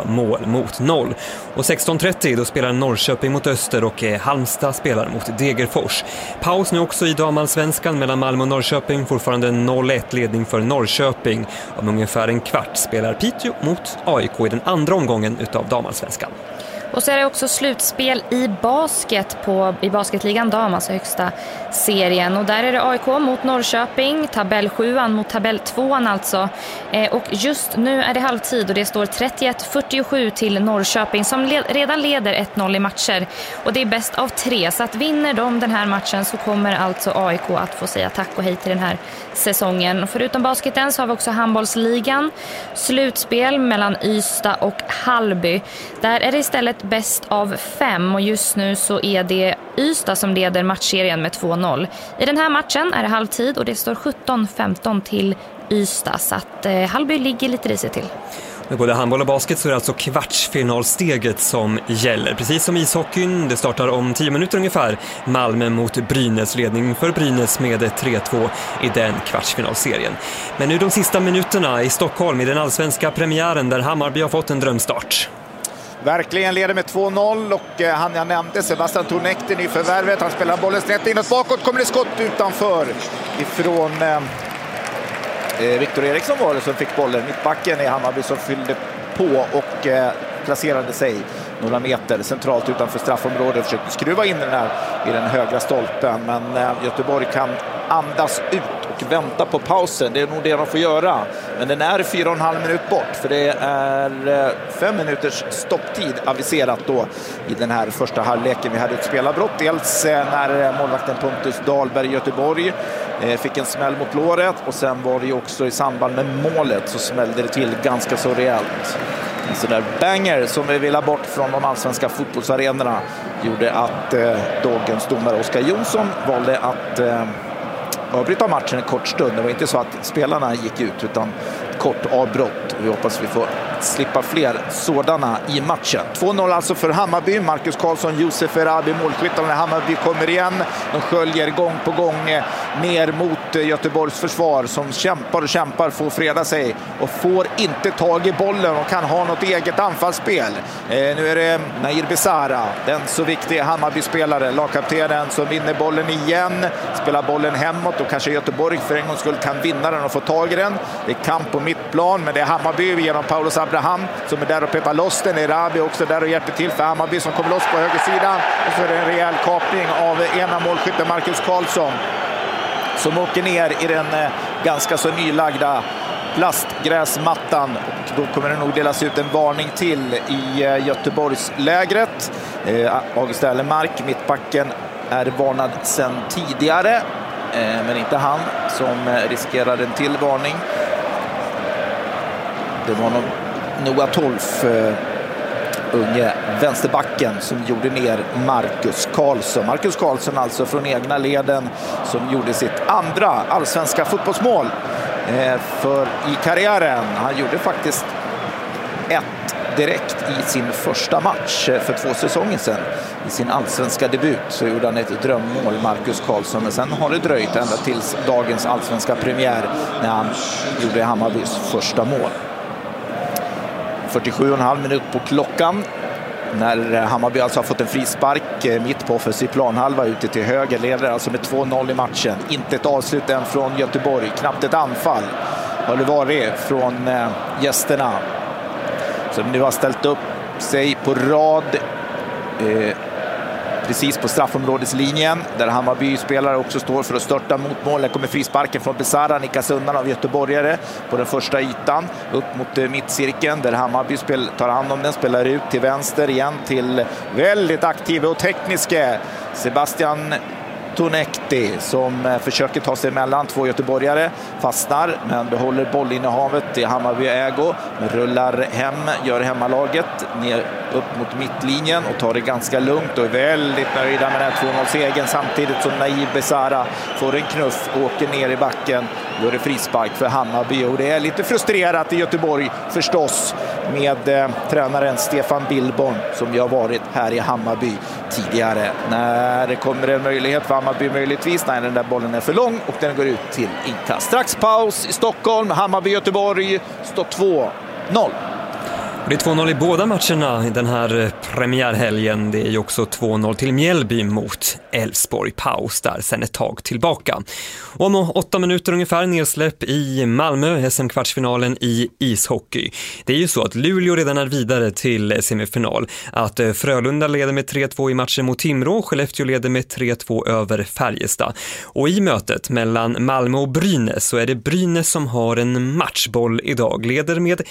2-0. Och 16:30 då spelar Norrköping mot Öster och Halmstad spelar mot Degerfors. Paus nu också i damallsvenskan mellan Malmö och Norrköping. Fortfarande 0-1 ledning för Norrköping. Om ungefär en kvart spelar Piteå mot AIK i den andra omgången utav damallsvenskan. Och så är det också slutspel i basket i basketligan dam, alltså högsta serien. Och där är det AIK mot Norrköping, tabell 7an mot tabell 2an alltså. Och just nu är det halvtid och det står 31-47 till Norrköping som redan leder 1-0 i matcher. Och det är bäst av 3, så att vinner de den här matchen så kommer alltså AIK att få säga tack och hej till den här säsongen. Och förutom basketen så har vi också handbollsligan. Slutspel mellan Ystad och Hallby. Där är det istället bäst av 5 och just nu så är det Ystad som leder matchserien med 2-0. I den här matchen är det halvtid och det står 17-15 till Ystad, så att Hallby ligger lite risigt till. Med både handboll och basket så är det alltså kvartsfinalsteget som gäller. Precis som ishockeyn, det startar om 10 minuter ungefär. Malmö mot Brynäs, ledning för Brynäs med 3-2 i den kvartsfinalserien. Men nu de sista minuterna i Stockholm i den allsvenska premiären där Hammarby har fått en drömstart. Verkligen leder med 2-0 och han jag nämnde, Sebastian Tonekti, nyförvärvet. Han spelar bollen snett inåt bakåt, kommer det skott utanför ifrån Viktor Eriksson var det som fick bollen. Mittbacken i Hammarby som fyllde på och placerade sig några meter centralt utanför straffområdet. Försökte skruva in den här i den högra stolpen, men Göteborg kan andas ut och vänta på pausen. Det är nog det de får göra. Men den är 4,5 minut bort, för det är 5 minuters stopptid aviserat då i den här första halvleken. Vi hade ett spelarbrott, dels när målvakten Pontus Dahlberg i Göteborg fick en smäll mot låret, och sen var det ju också i samband med målet så smällde det till ganska så rejält. En sån där banger som vi vill ha bort från de allsvenska fotbollsarenorna gjorde att dagens domare Oskar Jonsson valde att avbryta matchen en kort stund. Det var inte så att spelarna gick ut, utan kort avbrott. Vi hoppas vi får slippa fler sådana i matchen. 2-0 alltså för Hammarby. Marcus Karlsson, Youssef Erabi målskyttarna när Hammarby kommer igen. De sköljer gång på gång ner mot Göteborgs försvar som kämpar får freda sig och får inte tag i bollen och kan ha något eget anfallsspel. Nu är det Nair Besara, den så viktiga Hammarby-spelare, lagkaptenen, som vinner bollen igen, spelar bollen hemåt och kanske Göteborg för en gångs skull kan vinna den och få tag i den. Det är kamp på mittplan, men det är Hammarby genom Paulus Abraham som är där och peppar loss den. Erabi också där och hjälper till för Hammarby som kommer loss på högersidan, och så är det en rejäl kapning av ena målskytten Marcus Karlsson som åker ner i den ganska så nylagda plastgräsmattan, och då kommer det nog delas ut en varning till i Göteborgslägret. August Erlenmark, mittbacken, är varnad sedan tidigare, men inte han som riskerar en till varning. Det var nog Noah Tolf, unge vänsterbacken, som gjorde ner Marcus Karlsson. Marcus Karlsson alltså från egna leden, som gjorde sitt andra allsvenska fotbollsmål för i karriären. Han gjorde faktiskt ett direkt i sin första match för 2 säsonger sedan. I sin allsvenska debut så gjorde han ett drömmål, Marcus Karlsson, men sen har det dröjt ända tills dagens allsvenska premiär när han gjorde Hammarbys första mål. 47,5 minut på klockan när Hammarby alltså har fått en frispark mitt på offensiv planhalva ute till höger, leder alltså med 2-0 i matchen. Inte ett avslut än från Göteborg, knappt ett anfall har det varit från gästerna, som nu har ställt upp sig på rad precis på straffområdeslinjen där Hammarby spelare också står för att störta mot mål. Där kommer frisparken från Besara, nickas undan av göteborgare på den första ytan upp mot mittcirkeln där Hammarby tar hand om den, spelar ut till vänster igen till väldigt aktiva och tekniska Sebastian Tonekti som försöker ta sig emellan 2 göteborgare, fastnar men behåller bollinnehavet i Hammarby ägo, men rullar hem, gör hemmalaget ner upp mot mittlinjen och tar det ganska lugnt och är väldigt nöjda med den här 2-0-segern, samtidigt som Naib Besara får en knuff, åker ner i backen, gör det frispark för Hammarby, och det är lite frustrerat i Göteborg förstås med tränaren Stefan Billborn som ju har varit här i Hammarby tidigare. När det kommer en möjlighet för Hammarby möjligtvis, när den där bollen är för lång och den går ut till inkast. Strax paus i Stockholm, Hammarby-Göteborg står 2-0. Det är 2-0 i båda matcherna i den här premiärhelgen. Det är ju också 2-0 till Mjällby mot Elfsborg. Paus där sen ett tag tillbaka. Och om 8 minuter ungefär nedsläpp i Malmö, SM-kvartsfinalen i ishockey. Det är ju så att Luleå redan är vidare till semifinal. Att Frölunda leder med 3-2 i matchen mot Timrå och Skellefteå leder med 3-2 över Färjestad. Och i mötet mellan Malmö och Brynäs så är det Brynäs som har en matchboll idag. Leder med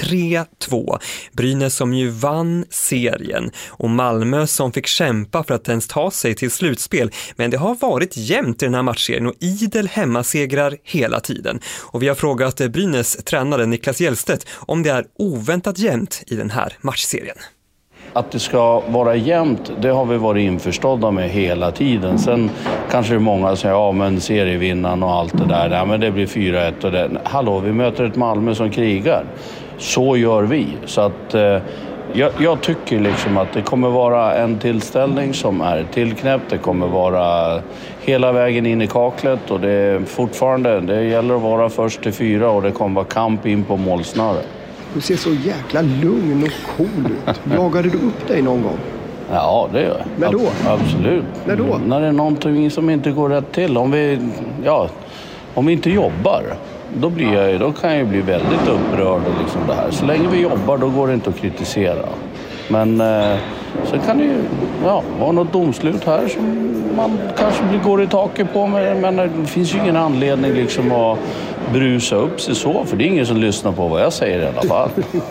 3-2. Brynäs som ju vann serien och Malmö som fick kämpa för att ens ta sig till slutspel. Men det har varit jämnt i den här matchserien och idel hemmasegrar hela tiden. Och vi har frågat Brynäs tränare Niklas Hjellstedt om det är oväntat jämnt i den här matchserien. Att det ska vara jämnt, det har vi varit införstådda med hela tiden. Sen kanske det är många säger, ja men serievinnaren och allt det där, ja, men det blir 4-1 och det. Hallå, vi möter ett Malmö som krigar. Så gör vi. Så att jag tycker liksom att det kommer vara en tillställning som är tillknäppt. Det kommer vara hela vägen in i kaklet och det är fortfarande, det gäller att vara först till 4 och det kommer vara kamp in på målsnöret. Du ser så jäkla lugn och cool ut. Jagade du upp dig någon gång? Ja, det gör jag. När då? Absolut. När då? När det är någonting som inte går rätt till. Om vi inte jobbar, då kan jag ju bli väldigt upprörd och liksom det här. Så länge vi jobbar, då går det inte att kritisera. Men så kan det ju vara något domslut här som man kanske går i taket på. Men det finns ju ingen anledning liksom att brusa upp sig så. För det är ingen som lyssnar på vad jag säger i alla fall.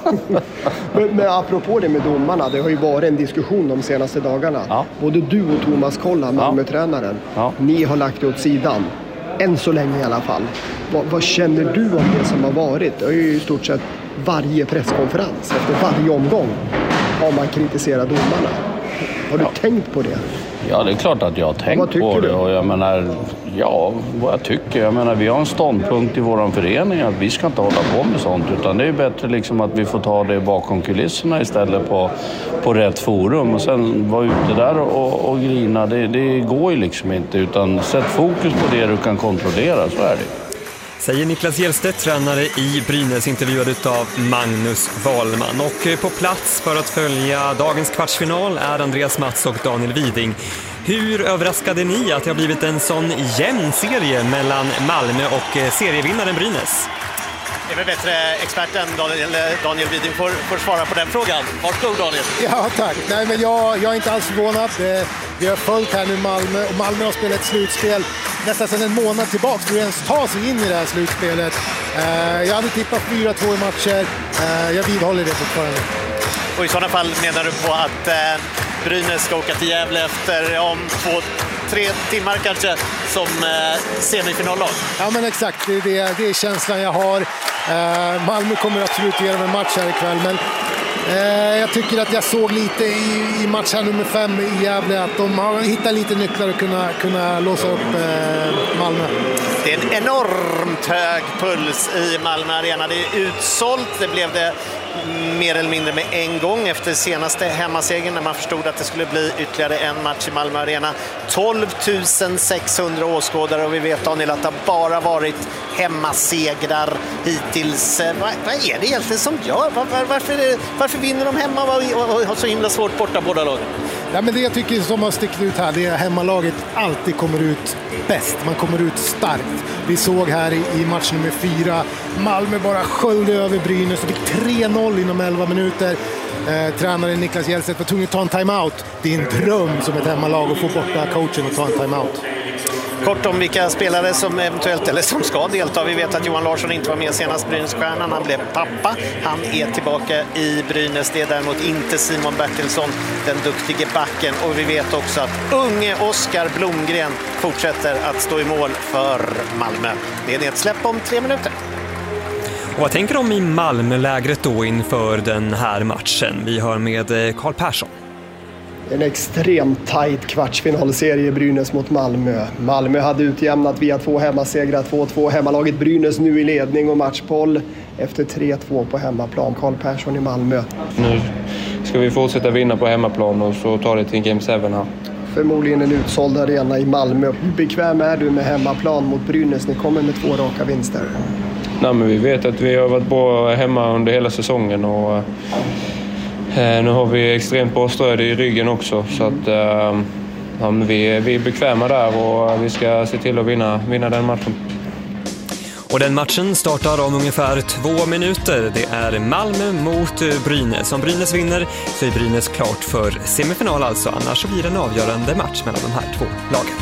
men apropå det med domarna, det har ju varit en diskussion de senaste dagarna. Ja. Både du och Thomas Kolla, Malmö-tränaren, ni har lagt det åt sidan. Än så länge i alla fall. Vad känner du om det som har varit? Det är ju i stort sett varje presskonferens efter varje omgång har man kritiserat domarna. Har du tänkt på det? Ja, det är klart att jag har tänkt på det. Och jag menar, vad jag tycker. Jag menar, vi har en ståndpunkt i våran förening att vi ska inte hålla på med sånt. Utan det är bättre liksom att vi får ta det bakom kulisserna istället på rätt forum. Och sen vara ute där och grina. Det går ju liksom inte. Utan sätt fokus på det du kan kontrollera, så är det. Säger Niklas Hjellstedt, tränare i Brynäs, intervjuad av Magnus Wahlman. Och på plats för att följa dagens kvartsfinal är Andreas Mats och Daniel Widing. Hur överraskade ni att det har blivit en sån jämn serie mellan Malmö och serievinnaren Brynäs? Det är väl bättre experten Daniel Widing får svara på den frågan. Varsågod Daniel. Ja, tack. Nej, men jag är inte alls förvånad. Vi har följt här nu Malmö och Malmö har spelat ett slutspel nästan sedan en månad tillbaka för att ens ta sig in i det här slutspelet. Jag hade tippat 4-2 i matcher. Jag vidhåller det fortfarande. Och i sådana fall menar du på att Brynäs ska åka till Gävle efter om 2-3 timmar kanske som semifinallag? Ja, men exakt. Det är känslan jag har. Malmö kommer absolut ge dem en match här ikväll, men jag tycker att jag såg lite i match här nummer 5 i Gävle att de har hittat lite nycklar att kunna låsa upp Malmö. Det är en enormt hög puls i Malmö Arena. Det är utsålt. Det blev det mer eller mindre med en gång efter senaste hemmasegern när man förstod att det skulle bli ytterligare en match i Malmö Arena. 12 600 åskådare och vi vet, Daniel, att det har bara varit hemmasegrar hittills. Vad är det egentligen som gör? Varför vinner de hemma och har så himla svårt borta båda lagen? Ja, men det jag tycker som har stickit ut här, det är att hemmalaget alltid kommer ut bäst. Man kommer ut starkt. Vi såg här i match nummer 4, Malmö bara sköljde över Brynäs och fick 3-0 inom 11 minuter. Tränaren Niklas Hjellstedt var tvungen att ta en timeout. Det är en dröm som ett hemmalag att få borta coachen och ta en timeout. Kort om vilka spelare som eventuellt eller som ska delta. Vi vet att Johan Larsson inte var med senast, Brynässtjärnan. Han blev pappa. Han är tillbaka i Brynäs. Det är däremot inte Simon Bertilsson, den duktige backen. Och vi vet också att unge Oskar Blomgren fortsätter att stå i mål för Malmö. Det är nedsläpp om 3 minuter. Och vad tänker de i Malmö-lägret då inför den här matchen? Vi hör med Carl Persson. En extremt tajt kvartsfinalserie Brynäs mot Malmö. Malmö hade utjämnat via 2 hemmasegrar, 2-2. Hemmalaget Brynäs nu i ledning och matchboll efter 3-2 på hemmaplan. Carl Persson i Malmö. Nu ska vi fortsätta vinna på hemmaplan och så tar det till Game 7 här. Förmodligen en utsåld arena i Malmö. Hur bekväm är du med hemmaplan mot Brynäs? Ni kommer med 2 raka vinster. Nej, men vi vet att vi har varit bra hemma under hela säsongen och nu har vi extremt bra stöd i ryggen också, så att vi är bekväma där och vi ska se till att vinna den matchen. Och den matchen startar om ungefär 2 minuter. Det är Malmö mot Brynäs. Om Brynäs vinner så är Brynäs klart för semifinal alltså. Annars så blir det en avgörande match mellan de här 2 lagen.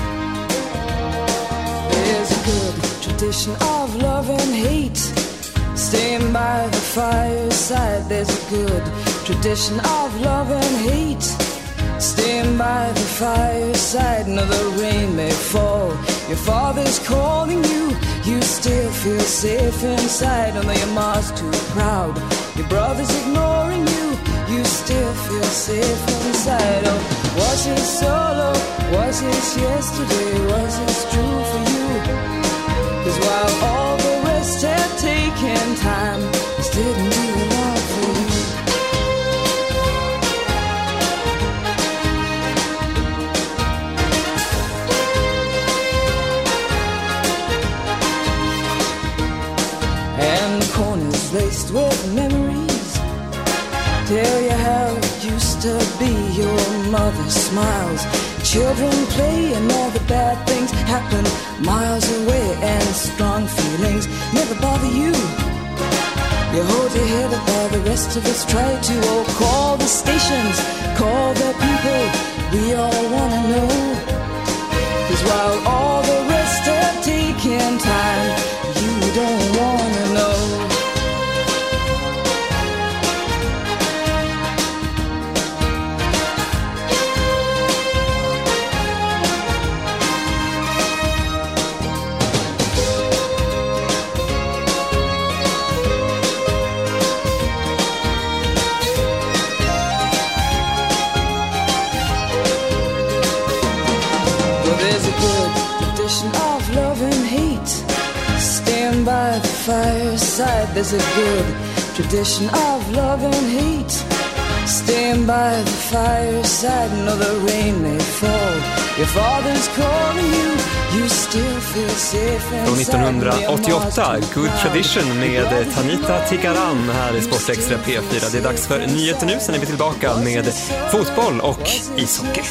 There's a good tradition of love and hate. Staying by the fireside, there's a good tradition of love and hate. Staying by the fireside, no, the rain may fall. Your father's calling you, you still feel safe inside. Although your mom's too proud, your brother's ignoring you, you still feel safe inside. Oh, was it solo? Was it yesterday? Was it true for you? 'Cause while all the rest had taken time, this didn't do enough for you. And the corners laced with memories tell you how it used to be. Your mother smiles, children play, and all the bad things happen miles away. And strong feelings never bother you. You hold your head up while the rest of us try to. Oh, call the stations, call the people, we all wanna know. 'Cause while all the rest have taken time, you don't wanna know. tradition of love and hate. Stand by the fireside, there's a good tradition of love and hate. Stand by the fireside, no the rain may fall. Your father's calling you, you still feel safe. Från 1988, Good Tradition med Tanita Tikaram här i Sportextra P4. Det är dags för nyheter nu, sen är vi tillbaka med fotboll och ishockey.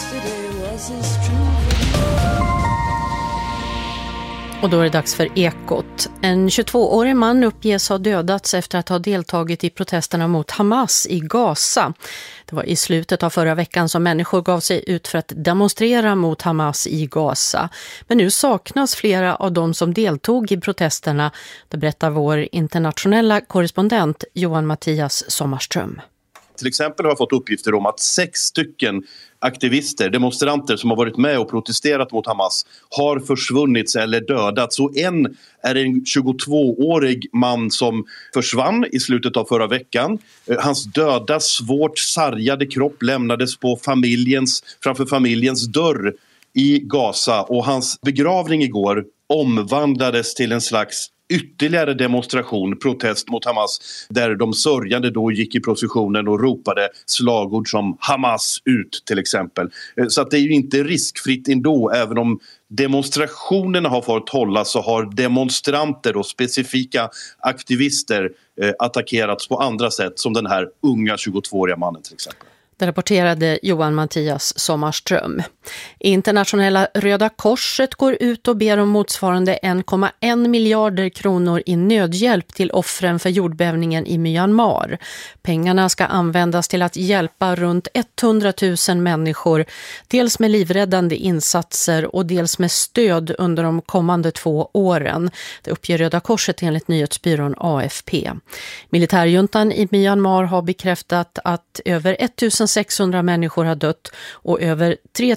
Och då är det dags för Ekot. En 22-årig man uppges ha dödats efter att ha deltagit i protesterna mot Hamas i Gaza. Det var i slutet av förra veckan som människor gav sig ut för att demonstrera mot Hamas i Gaza. Men nu saknas flera av de som deltog i protesterna. Det berättar vår internationella korrespondent Johan Mattias Sommarström. Till exempel har jag fått uppgifter om att 6 stycken aktivister, demonstranter som har varit med och protesterat mot Hamas har försvunnits eller dödats. Och en är en 22-årig man som försvann i slutet av förra veckan. Hans döda, svårt sargade kropp lämnades på framför familjens dörr i Gaza. Och hans begravning igår omvandlades till en slags ytterligare demonstration, protest mot Hamas, där de sörjande då gick i processionen och ropade slagord som Hamas ut till exempel. Så att det är ju inte riskfritt ändå, även om demonstrationerna har fått hållas så har demonstranter och specifika aktivister attackerats på andra sätt, som den här unga 22-åriga mannen till exempel. Det rapporterade Johan Mattias Sommarström. Internationella Röda Korset går ut och ber om motsvarande 1,1 miljarder kronor i nödhjälp till offren för jordbävningen i Myanmar. Pengarna ska användas till att hjälpa runt 100 000 människor, dels med livräddande insatser och dels med stöd under de kommande 2 åren. Det uppger Röda Korset enligt nyhetsbyrån AFP. Militärjuntan i Myanmar har bekräftat att över 1600 människor har dött och över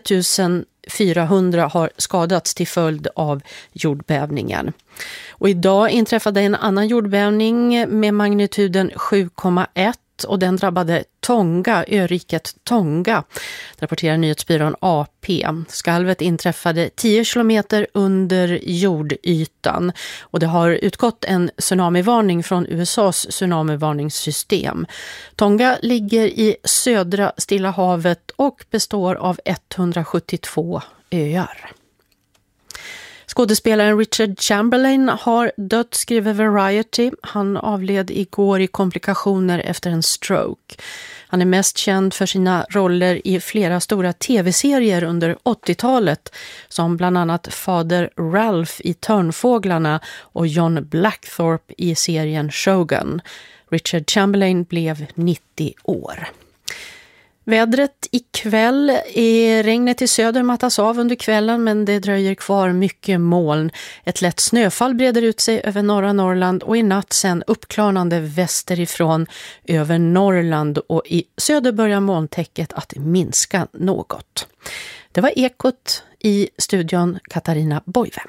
3400 har skadats till följd av jordbävningen. Och idag inträffade en annan jordbävning med magnituden 7,1 och den drabbade Tonga, öriket Tonga, rapporterar nyhetsbyrån AP. Skalvet inträffade 10 kilometer under jordytan och det har utgått en tsunamivarning från USAs tsunamivarningssystem. Tonga ligger i södra Stilla havet och består av 172 öar. Skådespelaren Richard Chamberlain har dött, skriver Variety. Han avled igår i komplikationer efter en stroke. Han är mest känd för sina roller i flera stora tv-serier under 80-talet, som bland annat Fader Ralph i Törnfåglarna och John Blackthorpe i serien Shogun. Richard Chamberlain blev 90 år. Vädret ikväll är regnet i söder mattas av under kvällen, men det dröjer kvar mycket moln. Ett lätt snöfall breder ut sig över norra Norrland och i natt sen uppklarnande västerifrån över Norrland, och i söder börjar molntäcket att minska något. Det var Ekot, i studion Katarina Boive.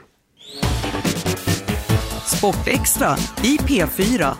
Sportextra i P4.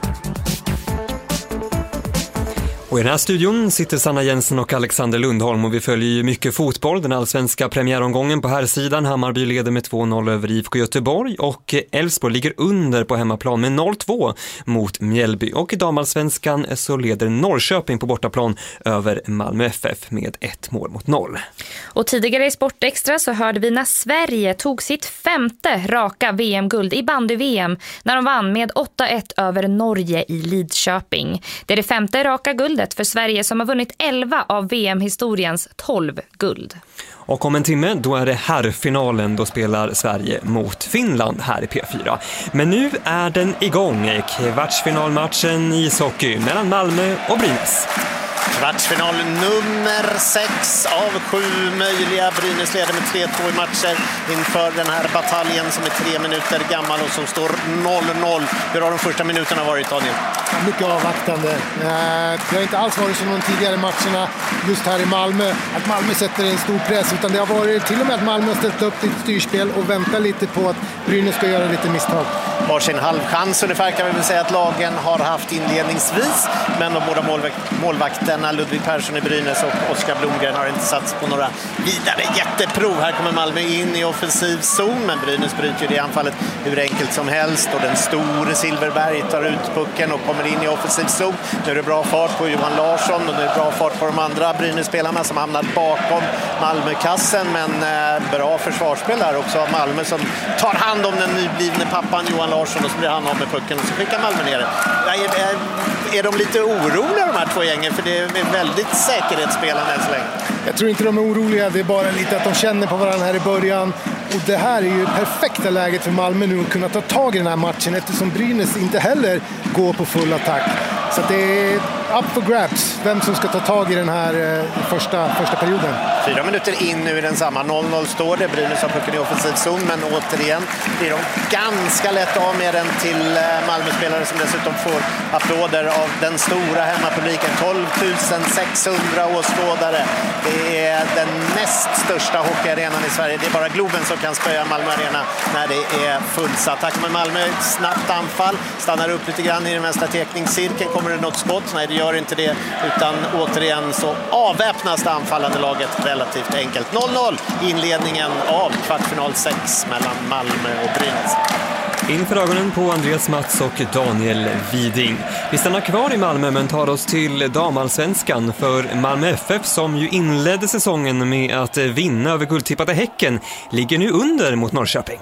Och i den här studion sitter Sanna Jensen och Alexander Lundholm, och vi följer ju mycket fotboll. Den allsvenska premiäromgången på här sidan. Hammarby leder med 2-0 över IFK Göteborg och Elfsborg ligger under på hemmaplan med 0-2 mot Mjällby. Och i damallsvenskan så leder Norrköping på bortaplan över Malmö FF med 1-0. Och tidigare i Sportextra så hörde vi när Sverige tog sitt 5:e raka VM-guld i bandy-VM när de vann med 8-1 över Norge i Lidköping. Det är det 5:e raka guldet för Sverige, som har vunnit 11 av VM-historiens 12 guld. Och om en timme då är det herrfinalen, då spelar Sverige mot Finland här i P4. Men nu är den igång, kvartsfinalmatchen i ishockey mellan Malmö och Brynäs. Kvartsfinal nummer 6 av 7 möjliga. Brynäs leder med 3-2 i matcher inför den här bataljen som är 3 minuter gammal och som står 0-0. Hur har de första minuterna varit, Daniel? Mycket avvaktande. Det har inte alls varit som de tidigare matcherna just här i Malmö, att Malmö sätter en stor press, utan det har varit till och med att Malmö har ställt upp lite styrspel och väntar lite på att Brynäs ska göra lite misstag. varsin halvchans ungefär kan vi väl säga att lagen har haft inledningsvis, men de båda målvakterna Ludvig Persson i Brynäs och Oskar Blomgren har inte satts på några vidare jätteprov. Här kommer Malmö in i offensiv zon, men Brynäs bryter det anfallet hur enkelt som helst och den store Silverberg tar ut pucken och kommer in i offensiv zon. Nu är det bra fart på Johan Larsson och det är bra fart på de andra Brynäs-spelarna som hamnar bakom Malmökassen, men bra försvarsspel här också av Malmö som tar hand om den nyblivne pappan Johan Larsson och så blir han av med pucken och så skickar Malmö ner det. Är de lite oroliga de här två gängen? För det är väldigt säkerhetsspelande än så länge. Jag tror inte de är oroliga, det är bara lite att de känner på varandra här i början. Och det här är ju perfekta läget för Malmö nu att kunna ta tag i den här matchen eftersom Brynäs inte heller går på full attack. Så att det är up for grabs vem som ska ta tag i den här första perioden. 4 minuter in nu i den samma. 0-0 står det. Brynäs har pucken i offensiv zon, men återigen blir de ganska lätt av med den till Malmö-spelare som dessutom får applåder av den stora hemmapubliken. 12 600 åskådare. Det är den näst största hockeyarenan i Sverige. Det är bara Globen som kan spöa Malmö Arena när det är fullsatt. Tack med Malmö, snabbt anfall. Stannar upp lite grann i den vänstra tekningscirkeln. Kommer det något skott? Nej, det gör inte det. Utan återigen så avväpnas det anfallande laget relativt enkelt. 0-0 inledningen av kvartsfinal 6 mellan Malmö och Brynäs. Inför ögonen på Andreas Mats och Daniel Widing. Vi stannar kvar i Malmö men tar oss till damallsvenskan för Malmö FF som ju inledde säsongen med att vinna över guldtippade Häcken ligger nu under mot Norrköping.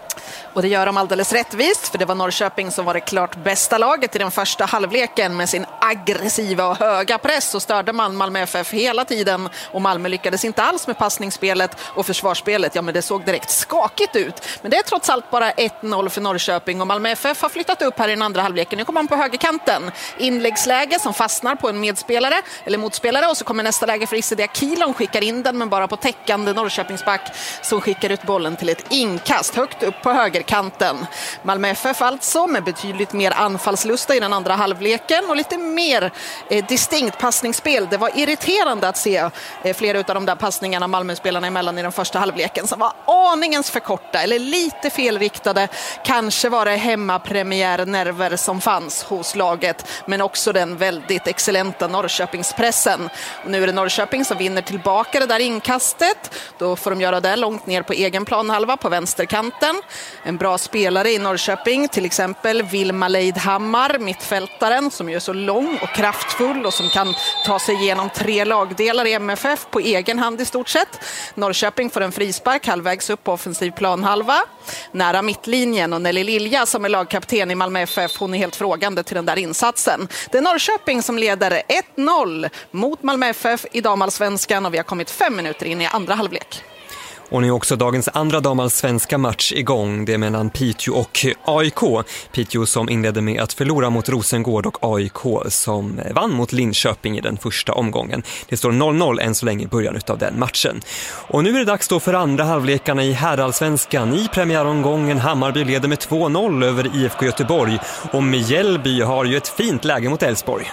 Och det gör de alldeles rättvist, för det var Norrköping som var det klart bästa laget i den första halvleken. Med sin aggressiva och höga press så störde man Malmö FF hela tiden. Och Malmö lyckades inte alls med passningsspelet och försvarsspelet. Ja, men det såg direkt skakigt ut. Men det är trots allt bara 1-0 för Norrköping. Och Malmö FF har flyttat upp här i den andra halvleken. Nu kommer man på högerkanten. Inläggsläge som fastnar på en medspelare eller motspelare. Och så kommer nästa läge för Issedi Akilon, skickar in den men bara på täckande Norrköpingsback som skickar ut bollen till ett inkast högt upp på högerkanten. Malmö FF alltså med betydligt mer anfallslusta i den andra halvleken och lite mer distinkt passningsspel. Det var irriterande att se flera av de där passningarna Malmö-spelarna emellan i den första halvleken som var aningens för korta eller lite felriktade. Kanske var det hemmapremiärnerver som fanns hos laget, men också den väldigt excellenta Norrköpingspressen. Och nu är det Norrköping som vinner tillbaka det där inkastet. Då får de göra det långt ner på egen planhalva på vänsterkanten. En bra spelare i Norrköping, till exempel Vilma Leidhammar, mittfältaren som är så lång och kraftfull och som kan ta sig igenom 3 lagdelar i MFF på egen hand i stort sett. Norrköping får en frispark halvvägs upp på offensiv planhalva. Nära mittlinjen och Nelly Lilja som är lagkapten i Malmö FF, hon är helt frågande till den där insatsen. Det är Norrköping som leder 1-0 mot Malmö FF i damallsvenskan och vi har kommit 5 minuter in i andra halvlek. Och nu är också dagens andra damallsvenska match igång. Det är mellan Piteå och AIK. Piteå som inledde med att förlora mot Rosengård och AIK som vann mot Linköping i den första omgången. Det står 0-0 än så länge i början av den matchen. Och nu är det dags då för andra halvlekarna i herrallsvenskan. I premiäromgången Hammarby leder med 2-0 över IFK Göteborg. Och Mjällby har ju ett fint läge mot Elfsborg.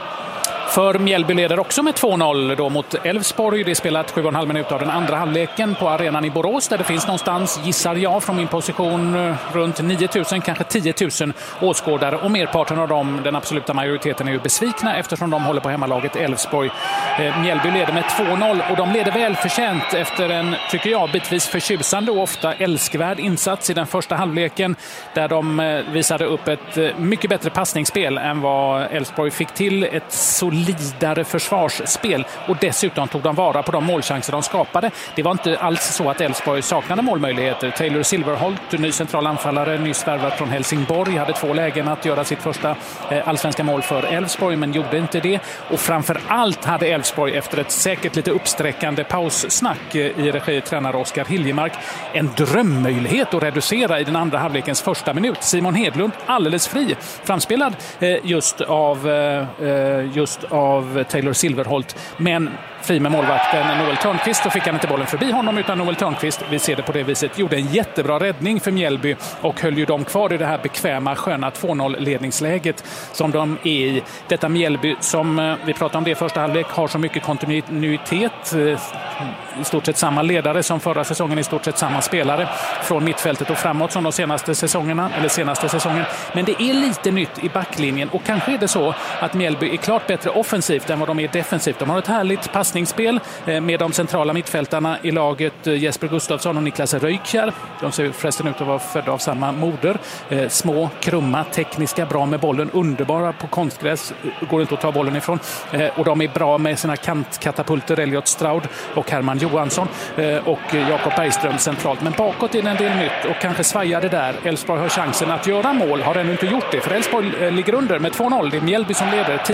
För Mjällby leder också med 2-0 då mot Elfsborg. Det är spelat 7,5 minuter av den andra halvleken på arenan i Borås där det finns någonstans, gissar jag från min position, runt 9 000, kanske 10 000 åskådare. Och merparten av dem, den absoluta majoriteten, är ju besvikna eftersom de håller på hemmalaget Elfsborg. Mjällby leder med 2-0 och de leder väl förtjänt efter en, tycker jag, bitvis förtjusande och ofta älskvärd insats i den första halvleken där de visade upp ett mycket bättre passningsspel än vad Elfsborg fick till. Ett solidare försvarsspel och dessutom tog de vara på de målchanser de skapade. Det var inte alls så att Elfsborg saknade målmöjligheter. Taylor Silverholt, ny central anfallare, nyss värvad från Helsingborg, hade 2 lägen att göra sitt första allsvenska mål för Elfsborg men gjorde inte det. Och framförallt hade Elfsborg efter ett säkert lite uppsträckande paussnack i regi tränare Oskar Hiljemark en drömmöjlighet att reducera i den andra halvlekens första minut. Simon Hedlund alldeles fri, framspelad just av Taylor Silverholt, men fri med målvakten Noel Törnqvist, så fick han inte bollen förbi honom, utan Noel Törnqvist, vi ser det på det viset, gjorde en jättebra räddning för Mjällby och höll ju dem kvar i det här bekväma, sköna 2-0-ledningsläget som de är i. Detta Mjällby som, vi pratade om det i första halvlek, har så mycket kontinuitet, i stort sett samma ledare som förra säsongen, i stort sett samma spelare från mittfältet och framåt som de senaste säsongen. Men det är lite nytt i backlinjen, och kanske är det så att Mjällby är klart bättre offensivt än vad de är defensivt. De har ett härligt passningsspel med de centrala mittfältarna i laget, Jesper Gustafsson och Niklas Röykjär. De ser förresten ut att vara födda av samma moder. Små, krumma, tekniska, bra med bollen, underbara på konstgräs, går inte att ta bollen ifrån. Och de är bra med sina kantkatapulter, Elliot Stroud och Herman Johansson och Jakob Bergström centralt. Men bakåt är det en del nytt och kanske svajar det där. Elfsborg har chansen att göra mål, har ännu inte gjort det, för Elfsborg ligger under med 2-0. Det är Mjällby som leder.